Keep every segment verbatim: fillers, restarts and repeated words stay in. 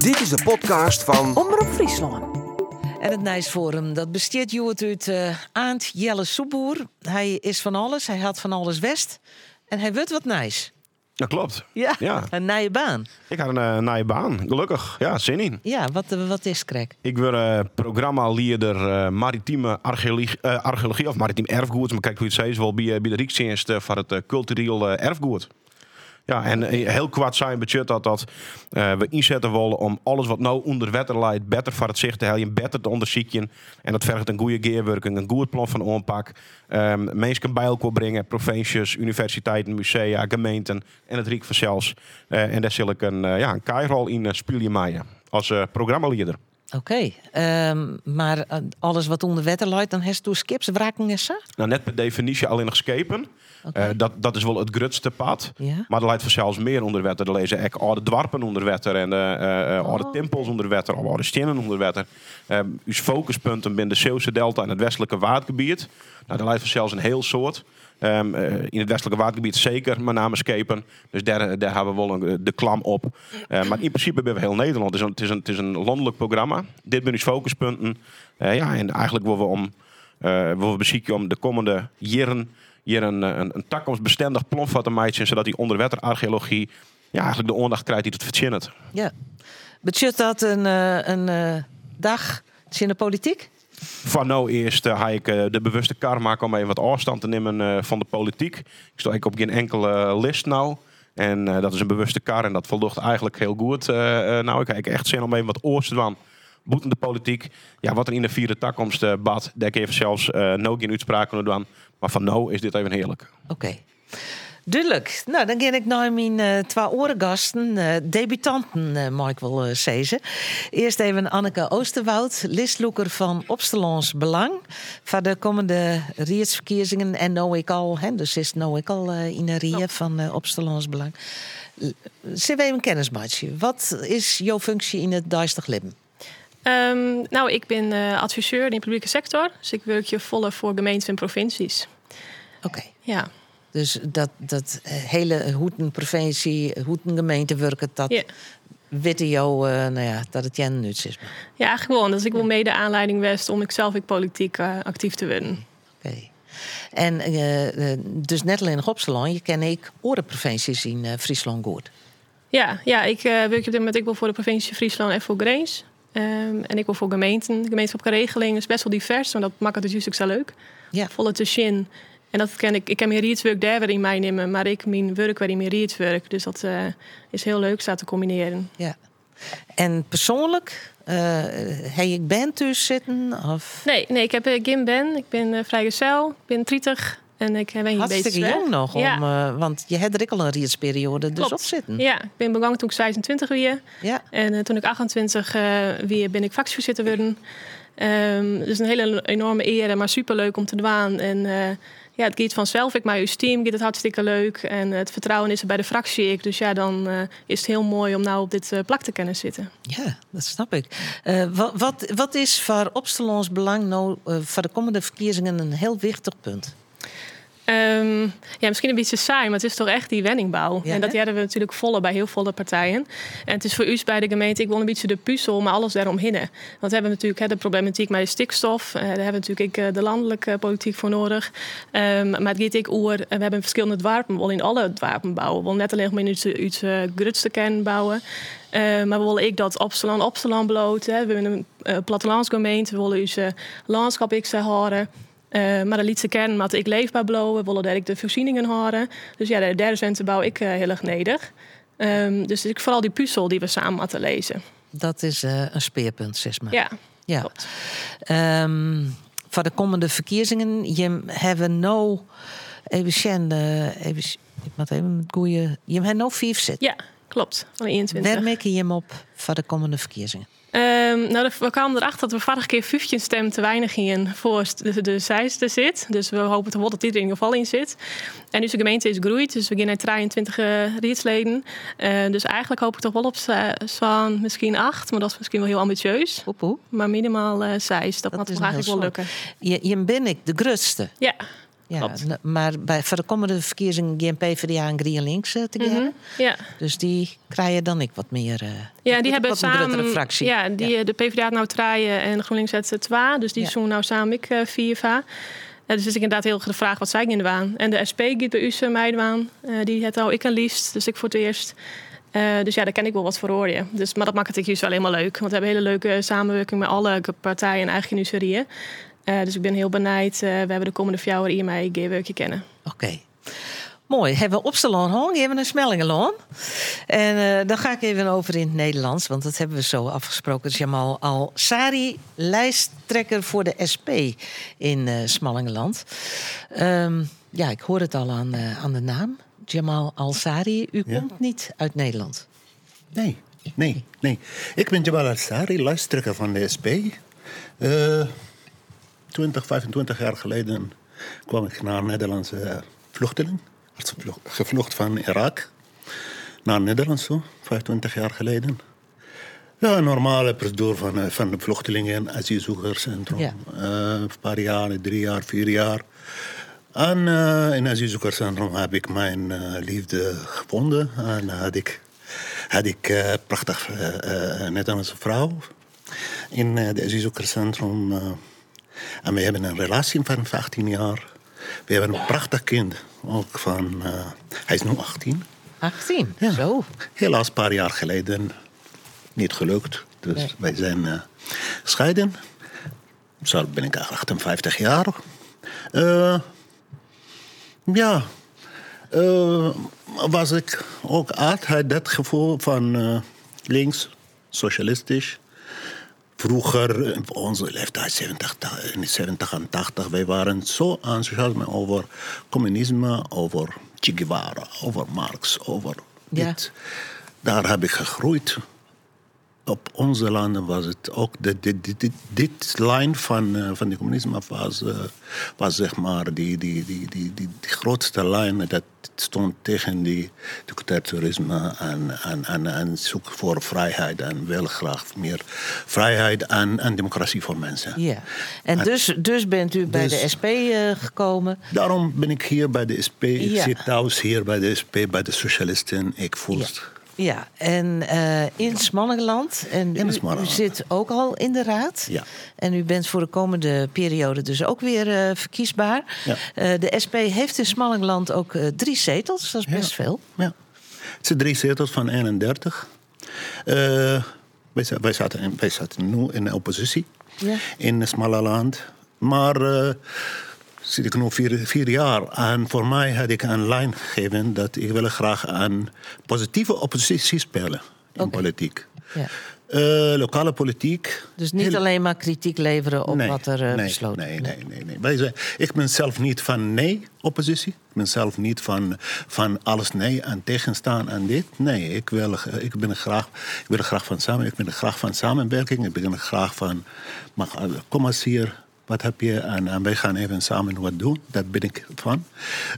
Dit is de podcast van Omroep Friesland. En het Nijsforum, dat besteedt Joert uit uh, Aant Jelle Soeboer. Hij is van alles, hij had van alles West. En hij wordt wat Nijs. Dat klopt. Ja, Ja. Een nieuwe baan. Ik had een uh, nieuwe baan. Gelukkig. Ja, zin in. Ja, wat, uh, wat is krek? Ik word uh, programma-leider uh, maritieme archeologie, uh, archeologie of maritiem erfgoed. Maar kijk hoe je het zei, wel bij, uh, bij de Rijksdienst uh, voor het uh, cultureel uh, erfgoed. Ja, en uh, heel kwart zijn budget dat, dat uh, we inzetten willen om alles wat nou onder water lijdt beter voor het zicht te helpen, beter te onderzoeken. En dat vergt een goede gearwerking, een goed plan van aanpak. Um, mensen bij elkaar brengen, provincies, universiteiten, musea, gemeenten en het Rijk vanzelfs. Uh, en daar zal ik een, uh, ja, een keirol in uh, spelen maaien als uh, programmaleider. Oké, okay. um, maar uh, alles wat onder water lijdt, dan heeft je skips, wraking is ze? Nou, net per definitie alleen nog schepen. Okay. Uh, dat, dat is wel het grootste pad. Ja. Maar er leidt vanzelfs meer onder water. Er lezen echt oude dwarpen onder water en uh, uh, oude oh. tempels onder water, oude stenen onder water. Uh, uw focuspunten binnen de Zeeuwse delta en het westelijke waardgebied. Nou, er leidt vanzelfs een heel soort. Um, uh, in het westelijke waardgebied zeker, met name schepen. Dus daar, daar hebben we wel een, de klam op. Uh, maar in principe ben we heel Nederland. Het is een, het is een, het is een landelijk programma. Dit zijn uw focuspunten. Uh, ja, en eigenlijk willen we om, uh, willen we bezieken om de komende jaren hier een, een, een toekomstbestendig plan van te maken, zodat die onderwaterarcheologie ja, eigenlijk de aandacht krijgt die het verdient. Ja. Budget dat een, uh, een uh, dag in de politiek? Van nou eerst uh, ga ik uh, de bewuste kar maken om even wat afstand te nemen uh, van de politiek. Ik sta ik op geen enkele list nou. En uh, dat is een bewuste kar en dat voldoet eigenlijk heel goed. Uh, uh, nou, ik heb echt zin om even wat oors te doen. Boeten de politiek. Ja, wat er in de vierde toekomst uh, bad, daar kan je zelfs uh, nooit geen uitspraak kunnen doen. Maar van nou is dit even heerlijk. Oké. Okay. Duidelijk. Nou, dan ga ik naar mijn uh, twee orengasten, uh, debutanten, uh, mag ik wel uh, zeggen. Eerst even Anneke Oosterwoud, listloeker van Opstelons Belang. Voor de komende riedsverkiezingen. En nou ik al, hè, dus is nou ik al uh, in de rie van uh, Opstelons Belang. Zullen we even kennis maken? Wat is jouw functie in het Duistig Libben? Um, nou, ik ben uh, adviseur in de publieke sector. Dus ik werk je volle voor gemeenten en provincies. Oké. Okay. Ja. Dus dat, dat hele hoe een provincie, hoe een gemeente werkt, dat yeah. witte jou, uh, nou ja, dat het jen nuts is. Ja, eigenlijk wel. Dus ik wil mede aanleiding west om ikzelf ik politiek uh, actief te worden. Oké. Okay. En uh, dus net alleen nog Opstelon, je ken ik andere provincies in uh, Friesland goed. Ja, ja, ik uh, werk op dit moment ik wil voor de provincie Friesland en voor Grains. Um, en ik wil voor gemeenten. De gemeenschappelijke regeling is best wel divers, maar dat maakt het juist ook zo leuk. Ja. Volle te zin. En dat ken ik. Ik kan mijn riedswerk daar weer in mij nemen, maar ik mijn werk weer in mijn riedswerk. Dus dat uh, is heel leuk, staat te combineren. Ja. En persoonlijk, uh, heb je band thuis zitten? Of? Nee, nee, ik heb uh, geen band. Ik ben uh, vrijgezel, ik ben twintig en ik ben hier hartstikke jong nog, om, ja. uh, want je had er ook al een riedsperiode dus op zitten. Ja, ik ben begonnen toen ik zesentwintig weer. Ja. En uh, toen ik achtentwintig uh, weer ben ik fractievoorzitter geworden. Um, dus een hele enorme eer, maar superleuk om te doen. En uh, ja, het gaat vanzelf. Ik maar uw team gaat het hartstikke leuk. En uh, het vertrouwen is er bij de fractie. Ik. Dus ja, dan uh, is het heel mooi om nou op dit uh, plak te kunnen zitten. Ja, dat snap ik. Uh, wat, wat, wat is voor Opstelons Belang nou uh, voor de komende verkiezingen een heel wichtig punt? Um, ja, misschien een beetje saai, maar het is toch echt die wenningbouw. Ja, en dat hebben we natuurlijk volle bij heel volle partijen. En het is voor u bij de gemeente, ik wil een beetje de puzzel, maar alles daaromheen. Want we hebben natuurlijk hè, de problematiek met de stikstof. Uh, daar hebben we natuurlijk uh, de landelijke politiek voor nodig. Um, maar het gaat ik oer, we hebben verschillende dwarpen. We willen in alle dwarpen bouwen. We willen net alleen maar in uit uh, grootste kern bouwen. Uh, maar we willen ik dat Opstelon Opstelon bloot. Hè. We hebben een uh, plattelandsgemeente. We willen onze uh, landschap ik ze houden. Uh, maar de lietse kern moet ik leefbaar bouwen. We willen dat ik de voorzieningen houden. Dus ja, de derde centen bouw ik uh, heel erg neder. Um, dus ik vooral die puzzel die we samen moeten lezen. Dat is uh, een speerpunt, zeg maar. Ja, ja. klopt. Um, voor de komende verkiezingen, je hebben nou even zien, uh, even, ik moet even met goeie, je hebt nou vijf zitten. Ja, klopt. Van de eenentwintig. Waar merk je hem op voor de komende verkiezingen? Um, nou, we kwamen erachter dat we vorige keer vijftien stem te weinig gingen voor de, de zijste zit. Dus we hopen toch wel dat die er in ieder geval in zit. En nu de gemeente is groeit, dus we gaan naar drieëntwintig uh, rietsleden. Uh, dus eigenlijk hoop ik toch wel op zo'n misschien acht, maar dat is misschien wel heel ambitieus. Oep, oep. Maar minimaal uh, zes, dat, dat moet toch eigenlijk wel lukken. Je, je ben ik de grootste. Ja. Ja, Klopt. n- maar bij, voor de komende verkiezingen gaan PvdA en GroenLinks uh, te Mhm, gaan. ja. Dus die krijgen dan ik wat meer. Uh, Ja, die hebben wat een grotere samen. fractie. Ja, die, Ja. de PvdA nou traaien en GroenLinks zet twee. Dus die Ja. zoen nou samen ik uh, vier va. Uh, dus is ik inderdaad heel erg de vraag wat zij in de waan. En de S P gaat bij u mij waan. Uh, die het al ik aan liefst. Dus ik voor het eerst. Uh, dus ja, daar ken ik wel wat voor horen. Dus, maar dat maakt het juist wel helemaal leuk. Want we hebben hele leuke samenwerking met alle partijen eigenlijk in Userieën. Uh, dus ik ben heel benijd. Uh, we hebben de komende vier jaar hier mij Geerwerkje kennen. Oké. Okay. Mooi. Hebben we Opstelaan, hebben we een Smellingenlaan. En uh, dan ga ik even over in het Nederlands, want dat hebben we zo afgesproken. Jamal Al-Sari, lijsttrekker voor de S P in uh, Smallingenland. Um, ja, ik hoor het al aan, uh, aan de naam. Jamal Al-Sari, u ja. komt niet uit Nederland. Nee, nee, nee. Ik ben Jamal Al-Sari, lijsttrekker van de S P. Uh, twintig, vijfentwintig jaar geleden kwam ik naar Nederlandse uh, vluchteling. Gevlucht van Irak naar Nederland, zo, vijfentwintig jaar geleden. Ja, een normale procedure van, van de vluchtelingen, asielzoekerscentrum. Ja. Uh, een paar jaar, drie jaar, vier jaar. En uh, in het asielzoekerscentrum heb ik mijn uh, liefde gevonden. En had ik, had ik een uh, prachtige uh, uh, Nederlandse vrouw in het uh, asielzoekerscentrum. Uh, en we hebben een relatie van vijftien jaar. We hebben een prachtig kind. Ook van, uh, hij is nu achttien. achttien? Ja. Zo. Helaas een paar jaar geleden niet gelukt. Dus nee. wij zijn uh, gescheiden. Zo ben ik achtenvijftig jaar. Uh, ja. Uh, was ik ook altijd dat gevoel van uh, links, socialistisch. Vroeger, op onze leeftijd, zeventig, zeventig en tachtig, wij waren zo enthousiast over communisme, over Che Guevara, over Marx, over ja. dit. Daar heb ik gegroeid. Op onze landen was het ook, dit, dit, dit, dit, dit lijn van, uh, van de communisme was, uh, was zeg maar die, die, die, die, die, die grootste lijn dat stond tegen die dictaturisme en, en, en, en zoek voor vrijheid en wil graag meer vrijheid en, en democratie voor mensen. Ja, en, en dus, dus bent u bij dus, de S P uh, gekomen? Daarom ben ik hier bij de S P. Ik ja. zit thuis hier bij de S P, bij de socialisten. Ik voel het. Ja. Ja, en uh, in Smallingenland. En in u, Smallingenland. u zit ook al in de raad. Ja. En u bent voor de komende periode dus ook weer uh, verkiesbaar. Ja. Uh, de S P heeft in Smallingenland ook uh, drie zetels. Dat is best ja. veel. Ja, het zijn drie zetels van eenendertig. Uh, wij, wij, zaten in, wij zaten nu in de oppositie ja. in Smallingenland. Maar... Uh, zit ik nu vier, vier jaar. En voor mij had ik een lijn gegeven dat ik wil graag een positieve oppositie spelen in okay. politiek. Ja. Uh, lokale politiek. Dus niet heel... alleen maar kritiek leveren op nee, wat er uh, nee, besloten nee, nee, nee, nee. Wij zijn, ik ben zelf niet van nee-oppositie. Ik ben zelf niet van, van alles nee en tegenstaan en dit. Nee, ik, wil, ik, ben graag, ik ben graag van samen. Ik ben graag van samenwerking. Ik ben graag van, mag, kom eens hier. Wat heb je? En, en wij gaan even samen wat doen. Daar ben ik van.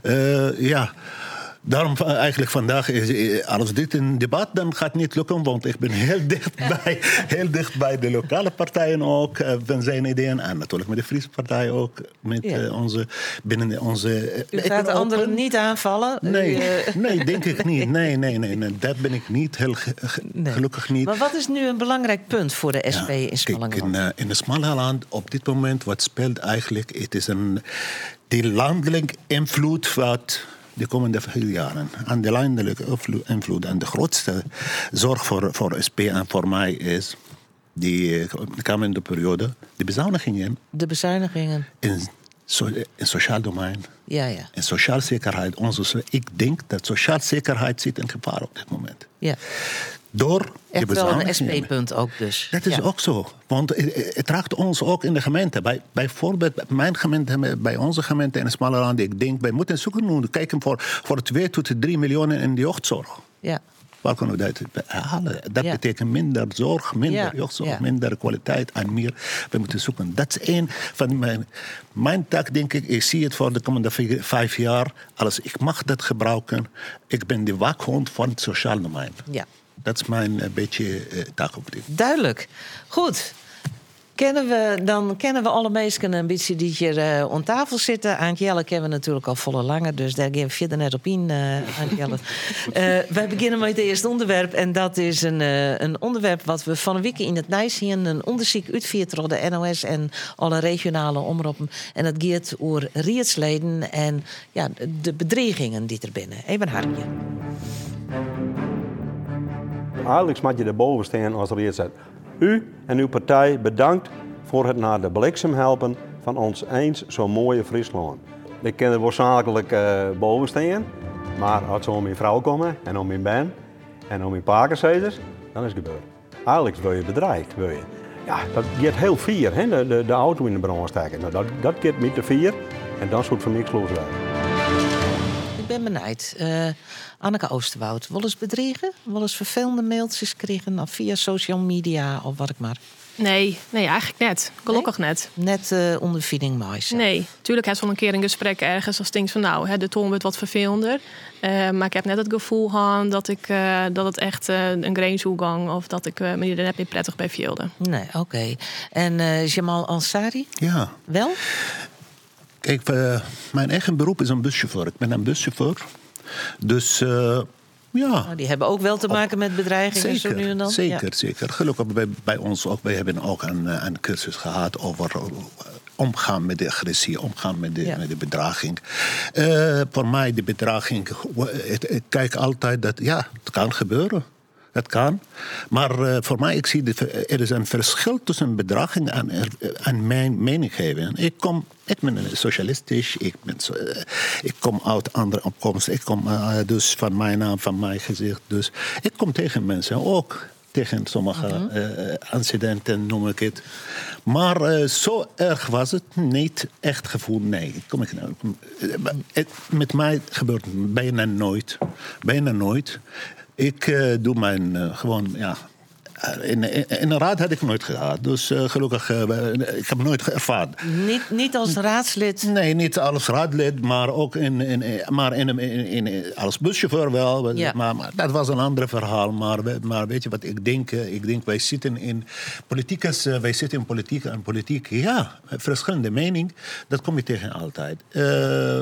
Uh, ja, daarom eigenlijk vandaag is als dit een debat, dan gaat het niet lukken, want ik ben heel dichtbij, heel dicht bij de lokale partijen ook uh, van zijn ideeën en natuurlijk met de Friese partij ook met ja. uh, onze binnen onze. U gaat de anderen niet aanvallen? Nee, U, uh... nee, denk ik niet. Nee, nee, nee, nee, dat ben ik niet. Heel ge- nee. Gelukkig niet. Maar wat is nu een belangrijk punt voor de S P ja, in Smallingenland? In, uh, in Smallingenland op dit moment wat speelt eigenlijk, het is een die landelijke invloed wat de komende vier jaren. En de landelijke invloed en de grootste zorg voor, voor S P en voor mij is die komende periode, de bezuinigingen. De bezuinigingen. In, so, in sociaal domein. Ja, ja. In sociale zekerheid. Onze, ik denk dat sociale zekerheid zit in gevaar op dit moment. Ja. Door echt wel een S P-punt ook dus. Dat is ja. ook zo. Want het, het raakt ons ook in de gemeente. Bij, bijvoorbeeld bij mijn gemeente, bij onze gemeente in Smallingenland. Ik denk, wij moeten zoeken nu, kijken voor, voor twee tot drie miljoen in de jeugdzorg. Ja. Waar kunnen we dat halen? Dat ja. betekent minder zorg, minder ja. jeugdzorg, ja. minder kwaliteit en meer. We moeten zoeken. Dat is één van mijn, mijn taak, denk ik. Ik zie het voor de komende vier, vijf jaar. Als ik mag dat gebruiken. Ik ben de waakhond van het sociaal domein. Ja. Dat is mijn uh, beetje uh, taak op dit. Duidelijk. Goed. Kennen we, dan kennen we alle mensen een beetje die hier uh, aan tafel zitten. Aan Jelle kennen we natuurlijk al volle lange, dus daar gaan we verder net op in, uh, aan Jelle. uh, wij beginnen met het eerste onderwerp. En dat is een, uh, een onderwerp wat we van een week in het Nijs zien. Een onderzoek uitgevoerd door de N O S en alle regionale omroepen. En dat gaat over rietsleden en ja, de bedreigingen die er binnen. Even hartje. Eigenlijk moet je erboven staan als er iets zegt. U en uw partij bedankt voor het naar de bliksem helpen van ons eens zo mooie Friesland. Ik kan er waarschijnlijk uh, boven staan, maar als ze om mijn vrouw komen en om mijn ben en om mijn pakenzeters, dan is het gebeurd. Eigenlijk wil je bedreigd, wil je. Ja, dat gaat heel vier, hè? De, de, de auto in de brand steken. Nou, dat, dat gaat met de vier en dan soort van niks los zijn. Ik ben benieuwd. Uh, Anneke Oosterwoud, wel eens bedriegen? Wel eens vervelende mailtjes kregen of via social media of wat ik maar? Nee, nee, eigenlijk net. Gelukkig nee? net. Net uh, ondervinding mais. Nee, tuurlijk heb je wel een keer een gesprek ergens als denkt van nou, hè, de toon wordt wat vervelender. Uh, maar ik heb net het gevoel gehad dat, ik, uh, dat het echt uh, een grenshoegang of dat ik uh, me er net niet prettig bij vielde. Nee, oké. Okay. En uh, Jamal Ansari? Ja. Wel? Kijk, uh, mijn eigen beroep is een buschauffeur. Ik ben een buschauffeur. Dus uh, ja. Nou, die hebben ook wel te maken op, met bedreigingen zeker, zo nu en dan. Zeker, ja. zeker. Gelukkig bij, bij ons ook. Wij hebben ook een, een cursus gehad over omgaan met de agressie, omgaan met de, ja. met de bedreiging. Uh, voor mij de bedreiging, ik kijk altijd dat ja, het kan gebeuren. Het kan. Maar uh, voor mij, ik zie dat er is een verschil tussen bedreiging en, en mijn mening geven. Ik kom, ik ben socialistisch, ik, ben, uh, ik kom uit andere opkomsten, ik kom uh, dus van mijn naam, van mijn gezicht. Dus ik kom tegen mensen ook. Tegen sommige mm-hmm. uh, incidenten noem ik het. Maar uh, zo erg was het niet echt gevoel. Nee, kom ik nou. Het, met mij gebeurt het bijna nooit. Bijna nooit. Ik uh, doe mijn uh, gewoon, ja. In, in, in een raad had ik nooit gehad. Dus uh, gelukkig, uh, ik heb het nooit ervaren. Niet, niet als raadslid? Nee, niet als raadslid, maar ook in, in, maar in, in, in, als buschauffeur wel. Ja. Maar, maar dat was een ander verhaal. Maar, maar weet je wat ik denk? Ik denk, wij zitten in politiek, wij zitten in politiek en politiek, ja, verschillende meningen. Dat kom je tegen altijd. Uh,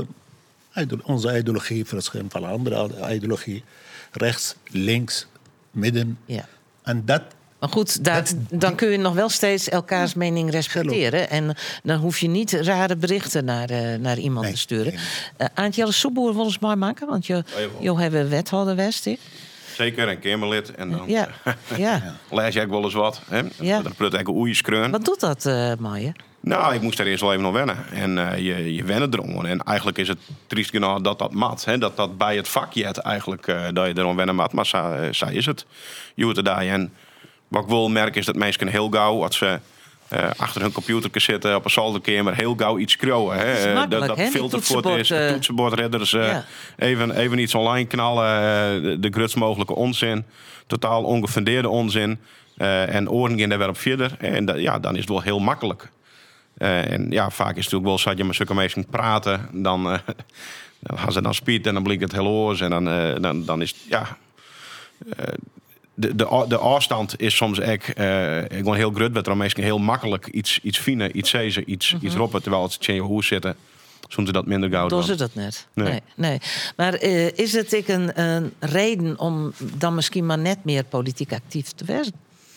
onze ideologie verschilt van andere ideologie. Rechts, links, midden. Ja. En dat, maar goed, dat, dat, dan kun je nog wel steeds elkaars mening respecteren. En dan hoef je niet rare berichten naar, uh, naar iemand nee, te sturen. Nee. Uh, Aantje Soeboer wil eens mooi maken, want je, je hebt wethouder West. Zeker, en Kamerlid. En dan ja. ja. lees je ook wel eens wat. Hè? Ja. Dan prut ik een oeie skreun. Wat doet dat, uh, Maaie? Nou, ik moest er eerst wel even nog wennen. En uh, je, je wennen erom. En eigenlijk is het triest genoeg dat dat mat. Hè? Dat dat bij het vakje eigenlijk, uh, dat je erom wennen mat. Maar zo, uh, zo is het. Je hoort erbij. En wat ik wel merk is dat mensen heel gauw, als ze uh, achter hun computer zitten op een zolderkamer, heel gauw iets schreeuwen. Hè? Dat is makkelijk, dat hè? filtervoort is, uh... toetsenbordredders. Uh, ja. even, even iets online knallen. Uh, de, de grutst mogelijke onzin. Totaal ongefundeerde onzin. Uh, en oren gaan daar weer op verder. En dat, ja, dan is het wel heel makkelijk. Uh, en ja, vaak is het natuurlijk wel zo dat je met zulke mensen praten. Dan, uh, dan gaan ze dan speed en dan blinkt het heel oors. En dan, uh, dan, dan is het, ja... Uh, de, de, de afstand is soms echt uh, gewoon heel grut. Dat er mensen heel makkelijk iets, iets vinden, iets zeggen, iets, mm-hmm. iets roepen. Terwijl het in je hoes zitten, soms ze dat minder gauw doen. Doen ze dat net? Nee. nee, nee. Maar uh, is het ik een, een reden om dan misschien maar net meer politiek actief te zijn?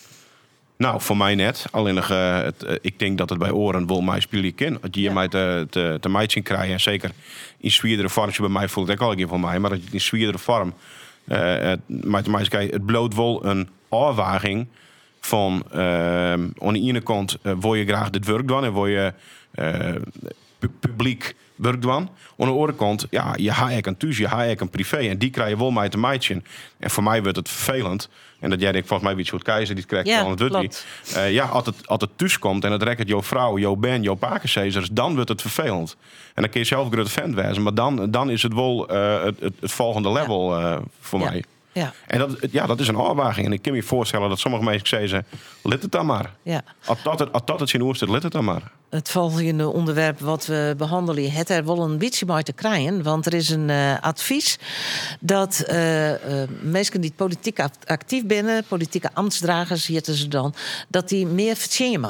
Nou, voor mij net. Alleen nog, uh, het, uh, ik denk dat het bij oren wel mij spelen kan. Dat je ja. mij te, te, te meid zien krijgen. En zeker in zwierdere vorm. Bij mij voelt het ook al een keer van mij. Maar dat je in zwierdere vorm. Uh, mij te meid krijgen. Het bloot wel een afwaging van. Uh, aan de ene kant uh, wil je graag dit werk doen. En wil je uh, pu- publiek werk doen. Aan de andere kant, ja, je hebt een thuis, je hebt een privé. En die krijg je wel mij te meidje. En voor mij wordt het vervelend. En dat jij denkt, volgens mij wie het soort keizer, die krijgt ja, al het wut. Uh, ja, als het, als het thuis komt en het rekt jouw vrouw, jouw ben, jouw pakenzezers, dan wordt het vervelend. En dan kun je zelf een grote fan wezen. Maar dan, dan is het wel uh, het, het, het volgende level uh, voor ja. mij. Ja. En dat, ja, dat is een afwaging. En ik kan me voorstellen dat sommige mensen zeggen, let het dan maar. Ja. Als dat het, als dat het in oor zit, let het dan maar. Het volgende onderwerp wat we behandelen, het er wel een beetje bij te krijgen. Want er is een uh, advies dat uh, uh, mensen die politiek actief binnen, politieke ambtsdragers, heten ze dan, dat die meer verdienen moeten.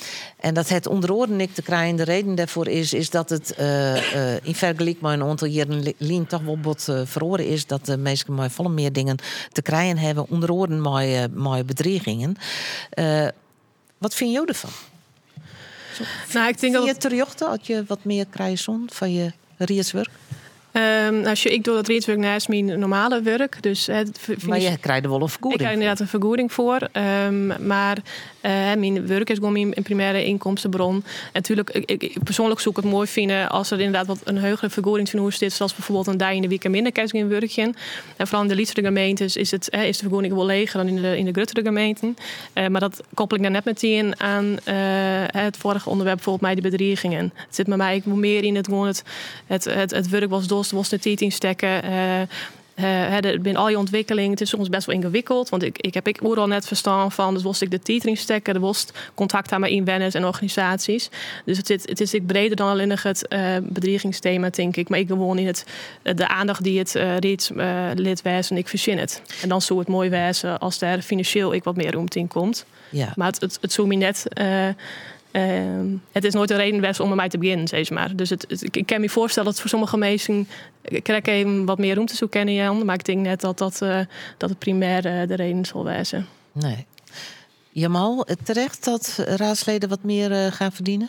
En dat het onder oren niet te krijgen. De reden daarvoor is, is dat het uh, uh, in vergelijking met een aantal jaren lien toch wel wat uh, verloren is. Dat de mensen maar volle meer dingen te krijgen hebben. Onder oren met, uh, met bedreigingen. Uh, wat vind je ervan? Zo, nou, ik denk vind dat je terug dat je wat meer krijgt van je rietswerk? Um, als je, ik doe dat readswerk naast mijn normale werk. Dus, uh, maar je krijgt er wel een vergoeding. Ik krijg inderdaad een vergoeding voor. Um, maar uh, mijn werk is gewoon mijn primaire inkomstenbron. En natuurlijk, ik, ik persoonlijk zoek het mooi vinden als er inderdaad wat een hogere vergoedingsverhoor zit. Zoals bijvoorbeeld een dag in de week en minder krijg ik een werkje. En vooral in de lietsere gemeentes is, het, uh, is de vergoeding wel leger dan in de, in de grotere gemeenten. Uh, maar dat koppel ik dan net meteen aan uh, het vorige onderwerp, bijvoorbeeld mij de bedreigingen. Het zit bij mij ik moet meer in het, gewoon het, het, het, het werk was dos. Er was de tijd instekken. Uh, uh, er ben al je ontwikkeling. Het is soms best wel ingewikkeld. Want ik, ik heb ik al net verstaan van. Dus was ik de tijd instekken. Er was contact aan mijn inwoners en organisaties. Dus het, zit, het is ik breder dan alleen nog het uh, bedreigingsthema, denk ik. Maar ik gewoon in het, de aandacht die het uh, reeds uh, lid wezen. Ik verzin het. En dan zou het mooi wezen als daar financieel ik wat meer ruimte in komt. Ja. Maar het, het, het zou me net... Uh, Uh, het is nooit een reden best om bij mij te beginnen, zeg maar. Dus het, het, ik kan me voorstellen dat voor sommige mensen krijg even wat meer ruimte zoeken kennen, Jan. Maar ik denk net dat, dat, uh, dat het primair uh, de reden zal wezen. Nee. Jamal, terecht dat raadsleden wat meer uh, gaan verdienen?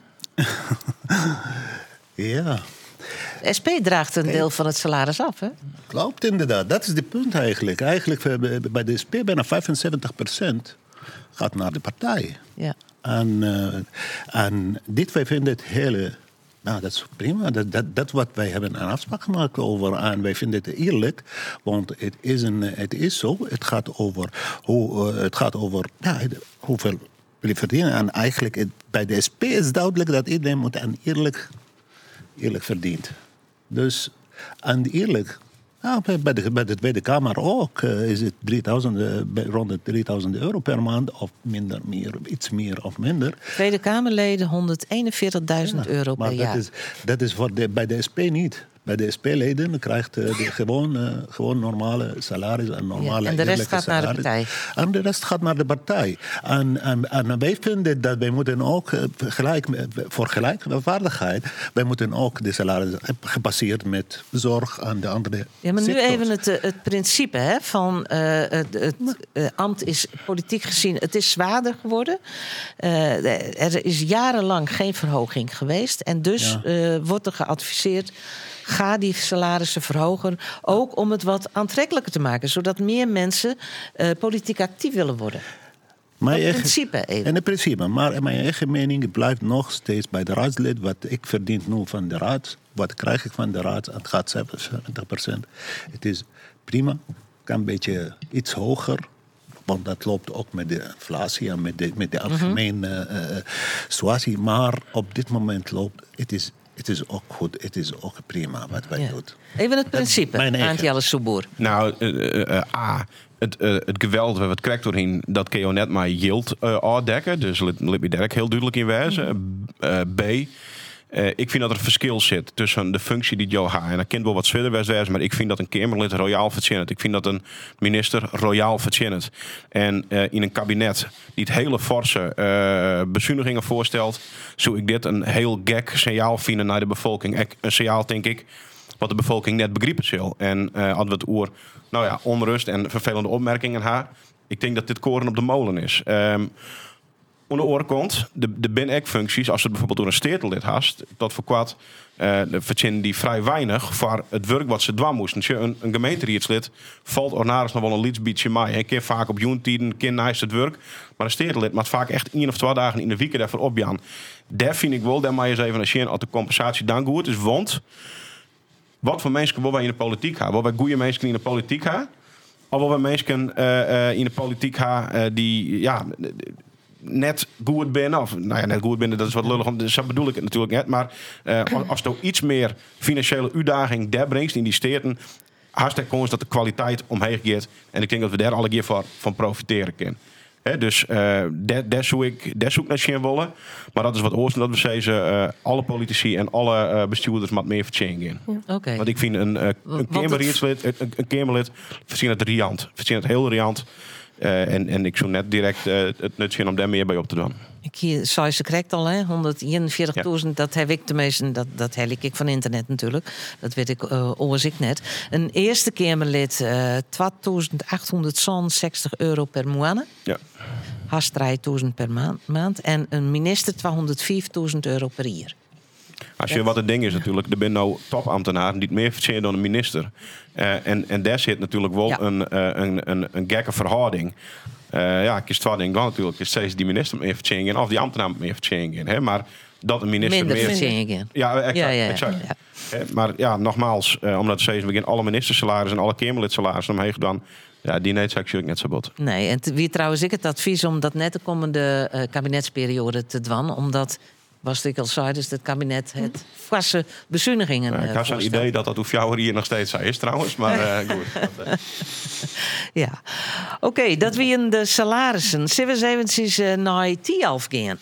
Ja. De S P draagt een deel van het salaris af, hè? Klopt, inderdaad. Dat is het punt eigenlijk. Eigenlijk bij de S P bijna vijfenzeventig procent gaat naar de partij. Ja. En, uh, en dit, wij vinden het hele... Nou, dat is prima. Dat, dat, dat wat wij hebben een afspraak gemaakt over. En wij vinden het eerlijk. Want het is, een, het is zo. Het gaat over, hoe, uh, het gaat over ja, hoeveel we verdienen. En eigenlijk het, bij de S P is duidelijk dat iedereen moet en eerlijk, eerlijk verdient. Dus, en eerlijk... Ja, bij, de, bij de Tweede Kamer ook uh, is het drieduizend, uh, rond de drieduizend euro per maand of minder, meer, iets meer of minder. Tweede Kamerleden honderdeenenveertigduizend ja, euro per maar jaar. Dat is, dat is voor de, bij de S P niet. Bij de S P-leden krijgt uh, de gewoon, uh, gewoon normale salaris en normale ja, en de rest gaat salaris. naar de partij. En de rest gaat naar de partij. En, en, en wij vinden dat wij moeten ook uh, gelijk, voor gelijkwaardigheid, wij moeten ook de salaris gebaseerd met zorg aan de andere Ja, maar sectors. Nu even het, het principe hè, van uh, het, het uh, ambt is politiek gezien, het is zwaarder geworden. Uh, er is jarenlang geen verhoging geweest. En dus ja. uh, wordt er geadviseerd, ga die salarissen verhogen, ook om het wat aantrekkelijker te maken, zodat meer mensen uh, politiek actief willen worden. Maar in principe even. In het principe, maar mijn eigen mening blijft nog steeds bij de raadslid. Wat ik verdien nu van de raad, wat krijg ik van de raad? Het gaat zeventig procent. Het is prima, kan een beetje iets hoger. Want dat loopt ook met de inflatie en met de, met de algemene uh, situatie. Maar op dit moment loopt het is. Het is ook goed, het is ook prima wat wij ja. doen. Even het principe, Aantje Soeboer. Nou, uh, uh, uh, A, het, uh, het geweld waar we het krijgt doorheen, dat kun je net maar yield uh, afdekken. Dus laat me daar ook heel duidelijk in wijzen. Mm-hmm. Uh, B, uh, ik vind dat er een verschil zit tussen de functie die Joe heeft. En dat kan wel wat zwaarder wijzen, maar ik vind dat een Kamerlid royaal verdient. Ik vind dat een minister royaal verdient. En uh, in een kabinet die het hele forse uh, bezuinigingen voorstelt, zou ik dit een heel gek signaal vinden naar de bevolking. Een signaal, denk ik, wat de bevolking net begrijpen zal. En uh, hadden we het oor, nou ja, onrust en vervelende opmerkingen ha. Ik denk dat dit koren op de molen is. Um, aan de oorkant, de, de bin-ek-functies, als het bijvoorbeeld door een steertelid haast, dat voor kwad, uh, verdienen die vrij weinig voor het werk wat ze dwaan moesten. Een, een gemeenteraadslid valt ornaris nog wel een lietsbietje mee. Een keer vaak op joentiden, een keer naast het werk. Maar een steertelid maakt vaak echt één of twee dagen in de week daarvoor opjaan. Daar vind ik wel, daar maar eens even een zien als de compensatie dan goed is. Want wat voor mensen willen wij in de politiek hebben? Willen wij goede mensen in de politiek hebben? Of willen wij mensen uh, uh, in de politiek hebben uh, die ja, net goed binnen, of nou ja, net goed binnen, dat is wat lullig, dus dat bedoel ik het natuurlijk net. Maar uh, als, als er iets meer financiële uitdaging daar brengt in die steden, hartstikke kans dat de kwaliteit omheen gaat. En ik denk dat we daar alle keer van, van profiteren kunnen. He, dus uh, daar, daar zoek ik daar zoek naar zien willen. Maar dat is wat oorzaak dat we zeggen, uh, alle politici en alle uh, bestuurders moet meer vertjengen. Ja. Okay. Want ik vind een, uh, een Kamerlid, een, een Kamerlid verzin het riant, verzin het heel riant. Uh, en, en ik zou net direct uh, het nut zien om daar meer bij op te doen. Ik hier zei ze correct al, hè? honderdeenenveertigduizend, Ja. dat heb ik tenminste, dat, dat heb ik van internet natuurlijk. Dat weet ik, uh, oors ik net. Een eerste Kamerlid, uh, tweeduizend achthonderdzestig euro per maand. Ja. Haast drieduizend per maand, maand. En een minister tweehonderdvijfduizend euro per jaar. Als je wat het ding is natuurlijk, er zijn nou topambtenaren die het meer verdienen dan een minister. Uh, en, en daar zit natuurlijk wel Ja. een, uh, een, een, een gekke verhouding. Uh, ja, ik is twee dingen dan natuurlijk. Is steeds die minister meer verdienen of die ambtenaar meer verdienen. Hè? Maar dat een minister Minder meer... verdienen. Ja, exact. Ja, ja, ja. exact. Ja. Hè, maar ja, nogmaals, uh, omdat steeds begin alle ministersalarissen en alle Kamerlidsalarissen omheen gedaan. Ja, die neemt eigenlijk net zo bot. Nee, en t- wie trouwens ik het advies om dat net de komende uh, kabinetsperiode te dwan, omdat, was ik al zei, dus het kabinet het vaste bezuinigingen Uh, uh, ik heb zo'n voorstelt. idee dat dat hoefjouwer hier nog steeds is trouwens. Maar uh, goed. Dat, uh, Ja, oké, okay, dat wie de salarissen. Zullen we eens eventjes uh, naar Tialf gaan?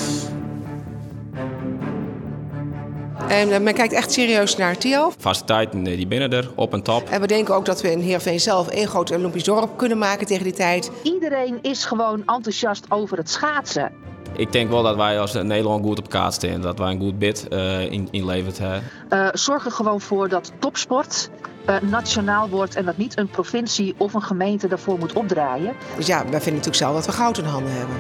En men kijkt echt serieus naar Tialf. Faciliteiten die binnen er, op en top. En we denken ook dat we in Heerenveen zelf één groot Olympisch dorp kunnen maken tegen die tijd. Iedereen is gewoon enthousiast over het schaatsen. Ik denk wel dat wij als Nederland goed op kaart staan. Dat wij een goed bid uh, in, inleverd hebben. Uh, zorg er gewoon voor dat topsport uh, nationaal wordt en dat niet een provincie of een gemeente daarvoor moet opdraaien. Dus ja, wij vinden natuurlijk zelf dat we goud in handen hebben.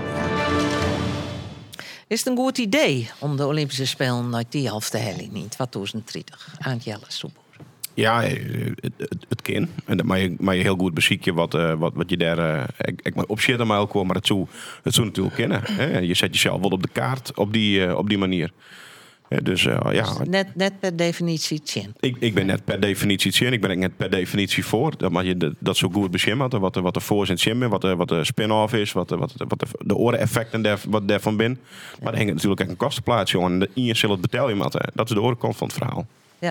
Is het een goed idee om de Olympische Spelen naar Tialf te halen in tweeduizend dertig? Aan Jelle Soeboer. Ja, het, het, het kan. En dat mag je, mag je heel goed bezieken wat, uh, wat, wat je daar... Uh, ik, ik op zich maar ook maar het zou, het zou natuurlijk kennen. Hè? Je zet jezelf wel op de kaart op die, uh, op die manier. Ja, dus uh, ja... Dus net, net per definitie tjen. Ik, ik ben net per definitie tjen. Ik ben er net per definitie voor. Dat mag je de, dat zo goed beschimmen. Wat, wat de voor zijn tjen wat, wat de spin-off is. Wat, wat, wat de, de oreneffecten der, wat daarvan ben. Maar er hangt natuurlijk ook een kostenplaats, jongen. En je zal het betalen. Dat is de orenkant van het verhaal. Ja.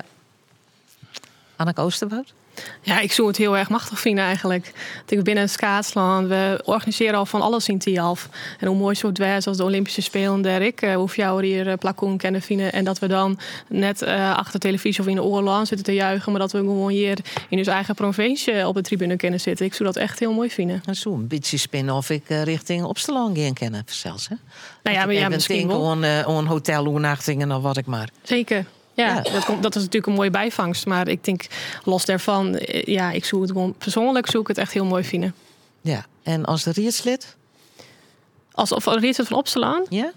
Anneke Oosterwoud? Ja, ik zou het heel erg machtig vinden eigenlijk. Ik binnen het schaatsland, we organiseren al van alles in Tialf. En hoe mooi zou het wezen als de Olympische Spelen der ik, uh, hoe jou hier uh, plakoen kennen vinden. En dat we dan net uh, achter de televisie of in de oorlog zitten te juichen, maar dat we gewoon hier in ons eigen provincie op de tribune kunnen zitten. Ik zou dat echt heel mooi vinden. En zo een beetje spin-off ik uh, richting Opstelaan gaan kennen zelfs, hè? Nou ja, maar ja, misschien wel. Gewoon uh, een hotelovernachtingen of wat ik maar. Zeker. Ja, Ja. Dat, komt, dat is natuurlijk een mooie bijvangst. Maar ik denk, los daarvan, ja, ik zoek het gewoon persoonlijk zoek ik het echt heel mooi vinden. Ja, en als rietslid? Als of rietslid van Opstelaan? Ja?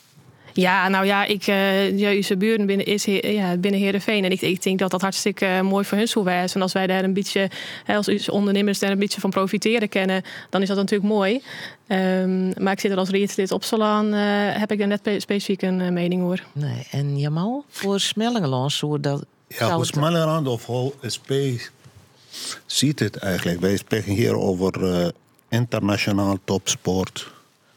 Ja, nou ja, ik, uh, juiste buren binnen, is, ja, binnen Heerenveen. En ik, ik denk dat dat hartstikke uh, mooi voor hun zou zijn. En als wij daar een beetje, hè, als ondernemers daar een beetje van profiteren kennen, dan is dat natuurlijk mooi. Um, maar ik zit er als rietslid Opstelaan, uh, heb ik daar net specifiek een uh, mening over. Nee, en Jamal, voor Smellingeland zou dat... Ja, voor Smellingeland of Hol S P ziet het eigenlijk. Wij spreken hier over uh, internationaal topsport.